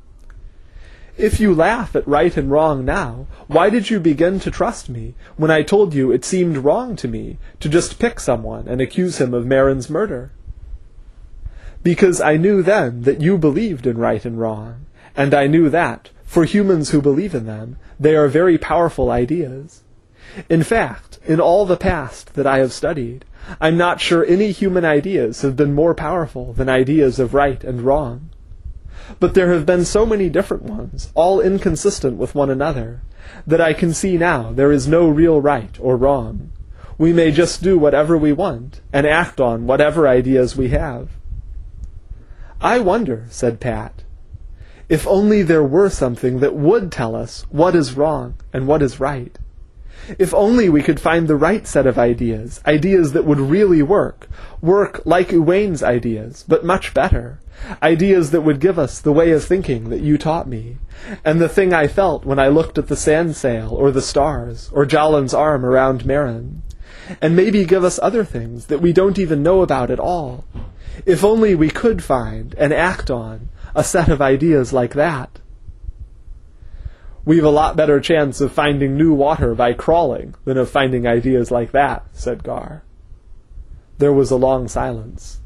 "If you laugh at right and wrong now, why did you begin to trust me when I told you it seemed wrong to me to just pick someone and accuse him of Merrin's murder?" "Because I knew then that you believed in right and wrong, and I knew that, for humans who believe in them, they are very powerful ideas. In fact, in all the past that I have studied, I'm not sure any human ideas have been more powerful than ideas of right and wrong. But there have been so many different ones, all inconsistent with one another, that I can see now there is no real right or wrong. We may just do whatever we want, and act on whatever ideas we have." "I wonder," said Pat, "if only there were something that would tell us what is wrong and what is right. If only we could find the right set of ideas, ideas that would really work like Uwain's ideas, but much better, ideas that would give us the way of thinking that you taught me, and the thing I felt when I looked at the sand sail, or the stars, or Jalen's arm around Merrin, and maybe give us other things that we don't even know about at all. If only we could find and act on a set of ideas like that." "We've a lot better chance of finding new water by crawling than of finding ideas like that," said Gar. There was a long silence.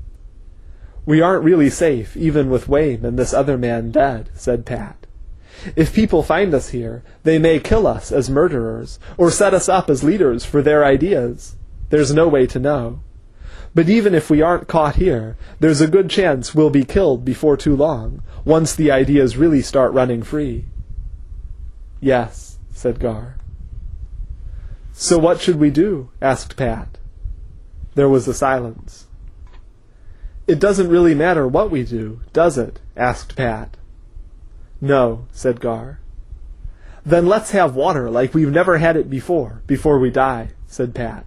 "We aren't really safe, even with Wayne and this other man dead," said Pat. "If people find us here, they may kill us as murderers, or set us up as leaders for their ideas. There's no way to know. But even if we aren't caught here, there's a good chance we'll be killed before too long, once the ideas really start running free." "Yes," said Gar. "So what should we do?" asked Pat. There was a silence. "It doesn't really matter what we do, does it?" asked Pat. "No," said Gar. "Then let's have water like we've never had it before we die," said Pat.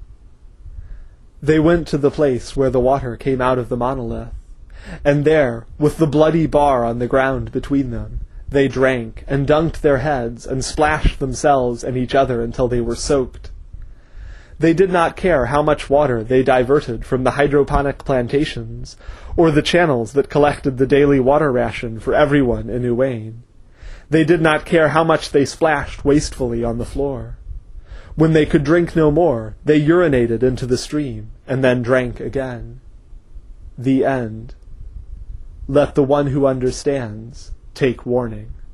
They went to the place where the water came out of the monolith, and there, with the bloody bar on the ground between them, they drank and dunked their heads and splashed themselves and each other until they were soaked. They did not care how much water they diverted from the hydroponic plantations, or the channels that collected the daily water ration for everyone in Uwain. They did not care how much they splashed wastefully on the floor. When they could drink no more, they urinated into the stream, and then drank again. The end. Let the one who understands take warning.